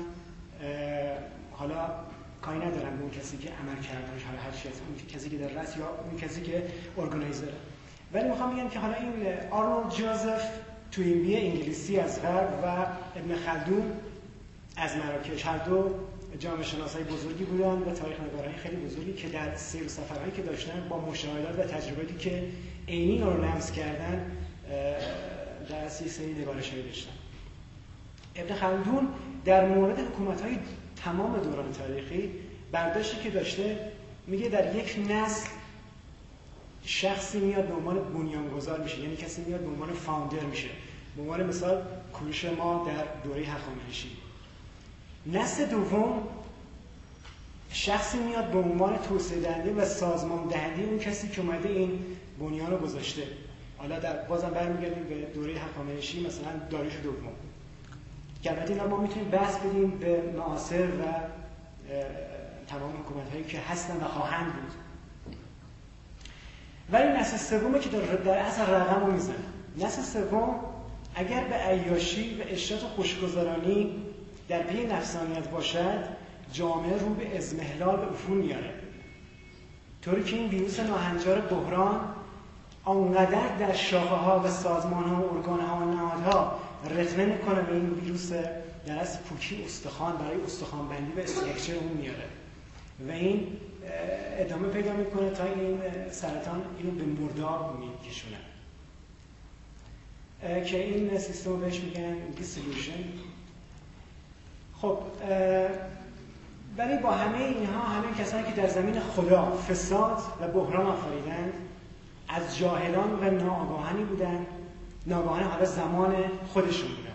حالا کاری ندارم به اون کسی که عمل کردنش، حالا هر چی از اون کسی که در رأس یا اون کسی که ارگانایزره، ولی میخوام بگم که حالا این آرنولد جوزف توینبی انگلیسی از غرب و ابن خلدون از مراکش، هر دو جامعه شناسای بزرگی بودن و تاریخ نگارای خیلی بزرگی که در سیر و سفرهایی که داشتن با مشاهدات و تجرباتی که عینی رو لمس کردن در اصل یک سری نگارش‌هایی داشتن. ابن خلدون در مورد حکومت‌های تمام دوران تاریخی برداشتی که داشته میگه در یک نسل شخصی میاد به عنوان بنیانگذار میشه، یعنی کسی میاد به عنوان فاوندر میشه. به عنوان مثال کوروش ما در دوره هخامنشی. نسل دوم شخصی میاد به عنوان توسعه دهنده و سازمان دهنده اون کسی که اومده این بنیان رو گذاشته. حالا در بازم برمیگردیم به دوره هخامنشی، مثلا داریوش دوم. که البته اینا ما میتونیم بحث بدیم به معاصر و تمام حکومت‌هایی که هستن و خواهند بود. ولی نسل سومی که در اصل رقم رو میزنه. نسل سوم اگر به عیاشی و اشراط و خوشگذرانی در پی نفسانیت باشد، جامعه رو به اضمحلال به افول میاره. طوری که این ویروس ناهنجار بحران آنقدر در شاخه‌ها و سازمان‌ها و ارگان‌ها و نهادها رتمه میکنه به این ویروس در از پوکی استخوان برای استخوان‌بندی و استرکچر اون میاره و این ادامه پیدا میکنه تا این سرطان اینو به مرداب میکشونه که این سیستم رو بهش میگن دیسولوشن. خب ولی با همه اینها، همه کسانی که در زمین خدا فساد و بحران آفریدند از جاهلان و ناآگاهانی بودند، ناگاهان حالا زمان خودشون بودن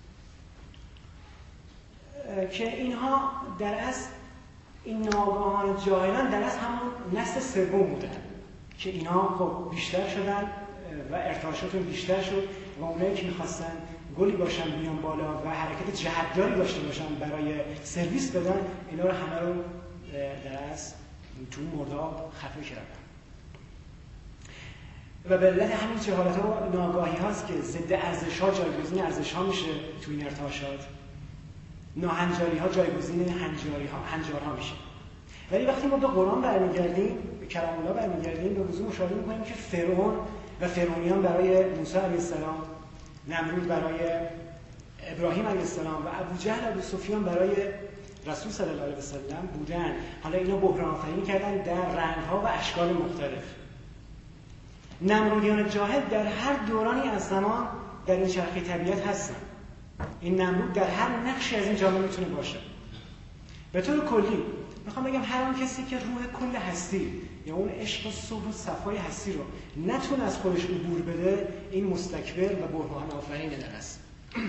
که اینها در اصل این ناگاهان جاهلان در اصل همون نسل سوم بودن که اینها خب بیشتر شدن و ارتعاشاتون بیشتر شد و اونایی که میخواستن گلی باشن بیان بالا و حرکت جهتداری داشته باشن برای سرویس بدن، اینا رو همه رو در اصل تو مرداب خفه کردن. و به علت همین جهالت‌ها و ناآگاهی‌هاست که ضد ارزش‌ها جایگزین ارزش‌ها میشه تو این ارتعاشات، ناهنجاری‌ها جایگزین هنجارها میشه. ولی وقتی ما به قرآن برمیگردیم، به کلام الله برمیگردیم، به وضوح مشاهده می‌کنیم که فرعون و فرعونیان برای موسی علیه السلام، نمرود برای ابراهیم علیه السلام و ابوجهل و ابوسفیان برای رسول صلی الله علیه و سلم بودن. حالا اینا بحران آفرینی کردن در رنگ‌ها و اشکال مختلف. نمرودیان جاهل در هر دورانی از زمان در این چرخه طبیعت هستن. این نمرود در هر نقشی از این جامعه میتونه باشه. به طور کلی میخوام بگم هر آن کسی که روح کل هستی یا اون عشق و صبح و صفای هستی رو نتونه از خودش عبور بده، این مستکبر و بحران آفرین است.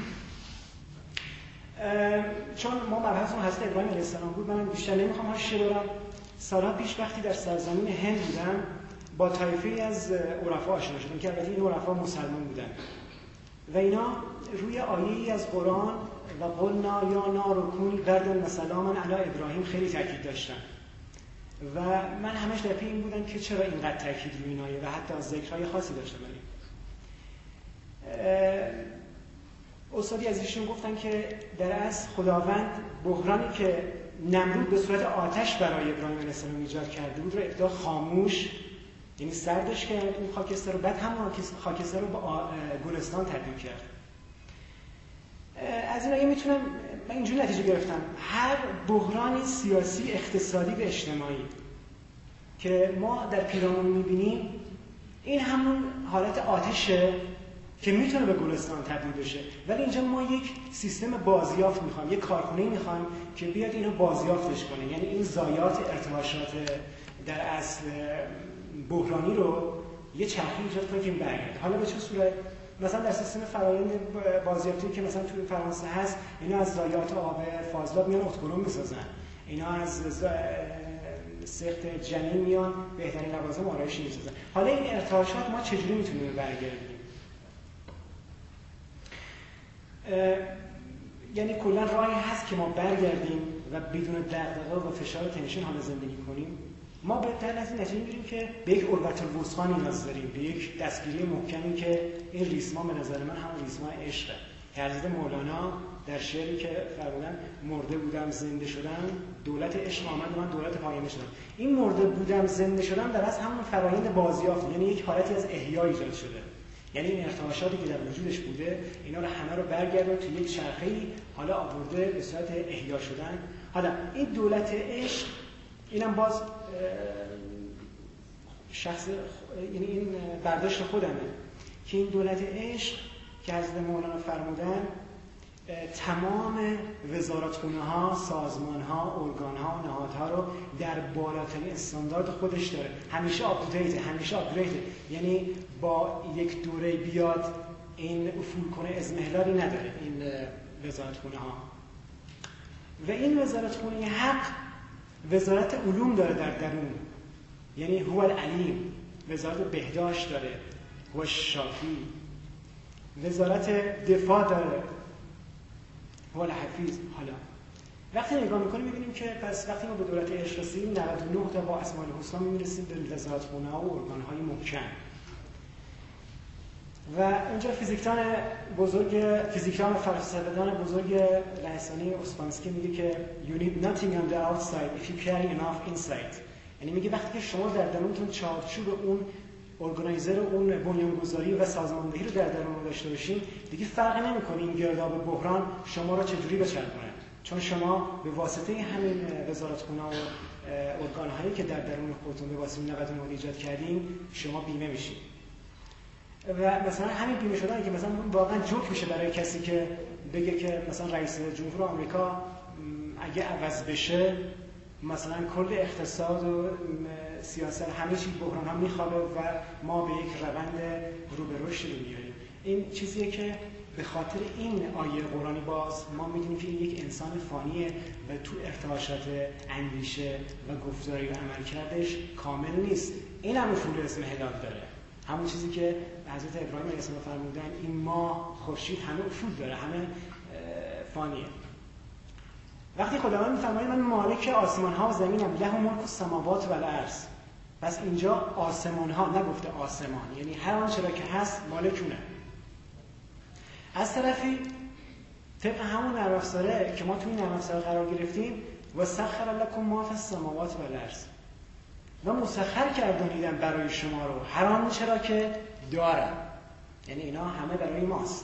چون ما مبحثمون حضرت ابراهیم علیه السلام بود، من بیشتر نمیخوام حاشیه برم. سالها پیش وقتی در سرزمین هند بودم با طایفه‌ای از عرفا آشنا شدم که البته این عرفا مسلمان بودن و اینا روی آیه‌ای از قرآن و قلنا یا نار کونی بردن و سلاما علی ابراهیم خیلی تاکید داشتن و من همش در پی این بودم که چرا اینقدر تاکید روی این آیه و حتی از ذکرهای خاصی داشتم. استادی از ایشون گفتن که در اصل خداوند بحرانی که نمرود به صورت آتش برای ابراهیم علیه السلام ایجاد کرده بود رو ابتدا خاموش، یعنی سردش کرد اون خاکستر رو، بعد هم خاکستر رو به گلستان تبدیل کرد. از این آیه میتونم من اینجوری نتیجه گرفتم هر بحرانی سیاسی، اقتصادی و اجتماعی که ما در پیرامون میبینیم این همون حالت آتشه که میتونه به گلستان تبدیل بشه، ولی اینجا ما یک سیستم بازیافت میخوایم، یک کارخونه میخوایم که بیاد اینو بازیافتش کنه، یعنی این ضایعات ارتعاشات در اصل بحرانی رو یه چرخی ایجاد کنه که این برگرده. حالا به چه صورت؟ مثلا در سیستم فرآیند بازیافتی که مثلا توی فرانسه هست، اینا از ضایعات آب فاضلاب میان اتوکلون میسازن، اینا از سخت جنین میان بهترین لوازم آرایشی میسازن. حالا این ارتعاشات ما چجوری میتونیم برگردیم؟ یعنی کلا راهی هست که ما برگردیم و بدون دغدغه و فشار تنشن حالا زندگی کنیم. ما بهتر از این نتیجه میگیریم که به یک اروت الوثقا نیاز داریم، به یک دستگیری محکمی که این ریسمان به نظر من همون ریسمان عشقه. حضرت مولانا در شعری که فرمودن مرده بودم زنده شدم، دولت عشق آمد و من دولت پاینده شدم. این مرده بودم زنده شدم در اصل همون فرآیند بازیافت، یعنی یک حالتی از احیا ایجاد شده. یعنی این ارتعاشاتی که در وجودش بوده اینا رو همه رو برگردون تو یک چرخه‌ای حالا آورده به صورت احیا شدن. حالا این دولت عشق اینم باز شخص، یعنی این برداشت خودمه که این دولت عشق که حضرت مولانا فرمودن تمام وزارتخونه‌ها، سازمان‌ها، ارگان‌ها و نهادها رو در بالاترین استاندارد خودش داره، همیشه آپدیت، همیشه آپگرید، یعنی با یک دوره بیاد این افول کنه اضمحلالی نداره این وزارتخونه‌ها. و این وزارتخونه حق وزارت علوم داره در درون، یعنی هو العلیم، وزارت بهداشت داره، هو الشافی، وزارت دفاع داره، هو الحفیظ. حالا وقتی نگاه میکنیم میبینیم که پس وقتی ما به دولت عشق رسیدیم 99 تا با اسماء الحسنا میرسیم به وزارتخونه‌ها و ارگان‌های محکم. و اینجا فیزیکدان و فلسفه‌دان بزرگ لهستانی اسپانسکی میگه که you need nothing on the outside if you carry enough inside. یعنی میگه وقتی که شما در درونتون چارچوب اون ارگانایزر، اون بنیانگذاری و سازماندهی رو در درون داشته باشین، دیگه فرقی نمیکنه این گرداب بحران شما رو چجوری بچرخونه، چون شما به واسطه همین وزارتخونه و ارگان‌هایی که در درون خودتون به واسطه 99 ایجاد کردین شما بیمه میشین. و مثلا همین بیمه شدن که مثلا واقعا جوک میشه برای کسی که بگه که مثلا رئیس جمهور آمریکا اگه عوض بشه مثلا کل اقتصاد و سیاست همه چی بحران هم میخوابه و ما به یک روند رو به رشد رو میاریم. این چیزیه که به خاطر این آیه قرآنی باز ما میدونیم که این یک انسان فانیه و تو ارتعاشات اندیشه و گفتاری و عملکردش کامل نیست. این هم افول اسم هلال داره، همون چیزی که حضرت ابراهیم علیه السلام فرمودن این ماه خورشید همه افول داره، همه فانیه. وقتی خداوند میفرماید من مالک آسمان ها و زمینم، له ملک السماوات و الارض، پس اینجا آسمان ها، نگفته آسمان، یعنی هر آنچه را که هست مالکونه. از طرفی طبق همون نرم افزاره که ما توی نرم افزار قرار گرفتیم و سخر لکم ما فی السماوات و الارض، و مسخر کردانیدم برای شما رو هر آنچه را که دارم، یعنی اینا همه برای ماست.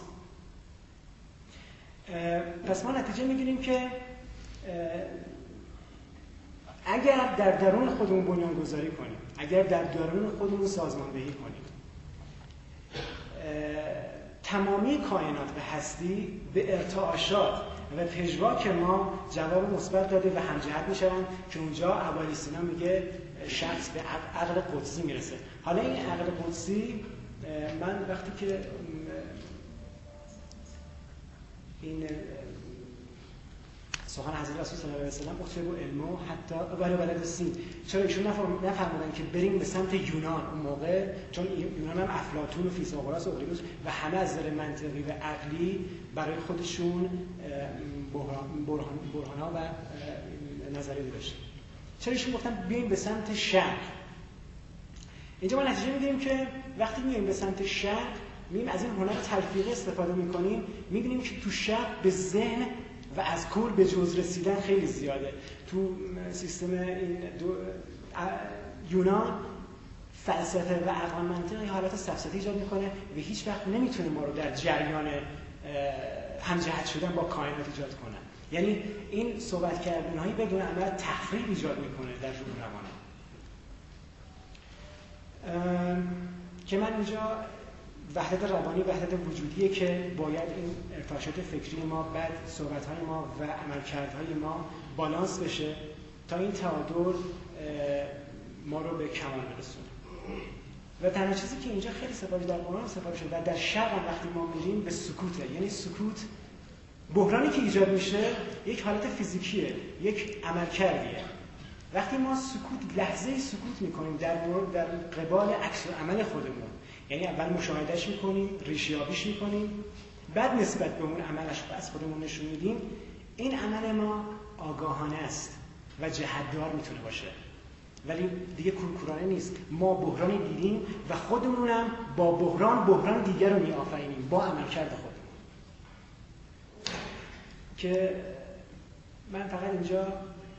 پس ما نتیجه میگیریم که اگر در درون خودمون بنیانگذاری کنیم، اگر در درون خودمون سازماندهی کنیم، تمامی کائنات و هستی به ارتعاشات و پژواک ما جواب مثبت داده و همجهت میشن که اونجا ابوعلی سینا میگه شخص به عقل قدسی میرسه. حالا این عقل قدسی، من وقتی که این سخن حضرت رسول صلی الله علیه و سلم اطلبوا علمو حتی ولو بلد الصین، چرا ایشون نفرمودن که بریم به سمت یونان اون موقع، چون یونان هم افلاطون و فیثاغورس و اقلیدس و همه از نظر منطقی و عقلی برای خودشون برهان‌ها و نظریه داشتن. چرا ایشون گفتن بیایم به سمت شرق؟ اینجا ما نتیجه میگیریم که وقتی میایم به سمت شرق، میایم از این هنر تلفیقی استفاده میکنیم، میبینیم که تو شرق به ذهن و از کل به جز رسیدن خیلی زیاده. تو سیستم این یونان فلسفه و عقل منطق یه حالت سفسطه ایجاد میکنه و هیچ وقت نمیتونه ما رو در جریان همجهت شدن با کائنات ایجاد کنه. یعنی این صحبت کردن‌هایی بدون عمل تخریب ایجاد میکنه در روح روانه. که من اینجا وحدت روانی، وحدت وجودیه که باید این ارتعاشات فکری ما، بعد صحبت‌های ما و عملکردهای ما بالانس بشه تا این تعادل ما رو به کمال برسونه. و تنها چیزی که اینجا خیلی سپاری در قرآن سپاری شده و در شرق هم وقتی ما میریم به سکوته. یعنی سکوت، بحرانی که ایجاد میشه یک حالت فیزیکیه، یک عملکردیه. وقتی ما سکوت، لحظه سکوت میکنیم در قبال عکس عمل خودمون، یعنی اول مشاهدهش میکنیم، ریشیابیش میکنیم، بعد نسبت به اون عملش از خودمون نشون میدیم، این عمل ما آگاهانه است و جهتدار میتونه باشه، ولی دیگه کورکورانه نیست. ما بحرانی دیدیم و خودمونم با بحران دیگر رو میآفرینیم با عملکرد خودمون. که من فقط اینجا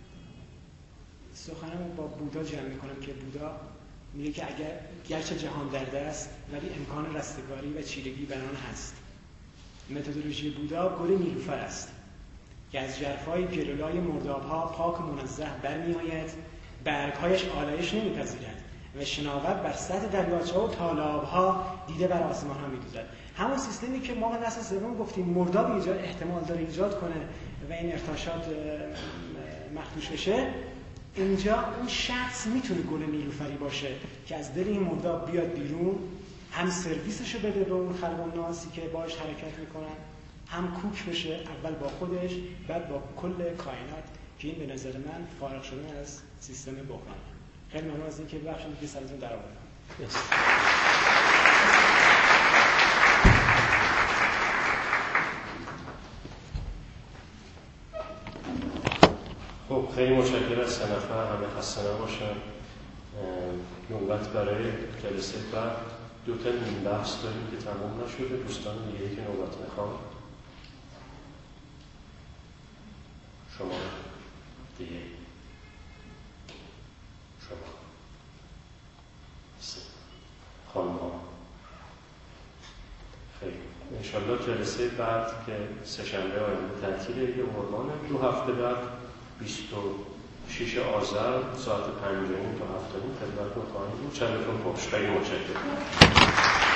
سخنم با بودا جمع میکنم که بودا میگه که گرچه جهان در دست ولی امکان رستگاری و چیرگی بر آن هست. متدولوژی بودا گل نیلوفر است که از ژرفای گلولای مرداب‌ها پاک و منزه برمی‌آید، برگ‌هایش آلایش نمی‌پذیرد و شناور بر سطح دریاچه‌ها و تالاب‌ها دیده بر آسمان‌ها می‌دوزد. همون سیستمی که ما نسل سوم گفتیم مرداب ایجاد احتمال داره ایجاد کنه و این ارتعاشات مخدوش بشه، اینجا اون شخص میتونه گل نیلوفری باشه که از دل این مرداب بیاد بیرون، هم سرویسشو بده به اون خلق ناسی که باهاش حرکت میکنن، هم کوک بشه اول با خودش بعد با کل کائنات، که این به نظر من فارغ شدن از سیستم بحران. خیلی ممنون از اینکه بخشید که سرتون در آوردم. خب خیلی متشکرم از سه نفر، همه خسته نباشن. نوبت برای جلسه بعد دو تا نیم بحث داریم که تمام نشده. دوستان دیگه که نوبت میخوام شما دیگه شما خانم ها خیلی انشالله جلسه بعد که سه‌شنبه آینده تعطیله یه قربانه، 2 هفته بعد 26 آذر ساعت 5 تا 7 خدمتتون خواهیم بود. چندتون خوش، خیلی متشکرم.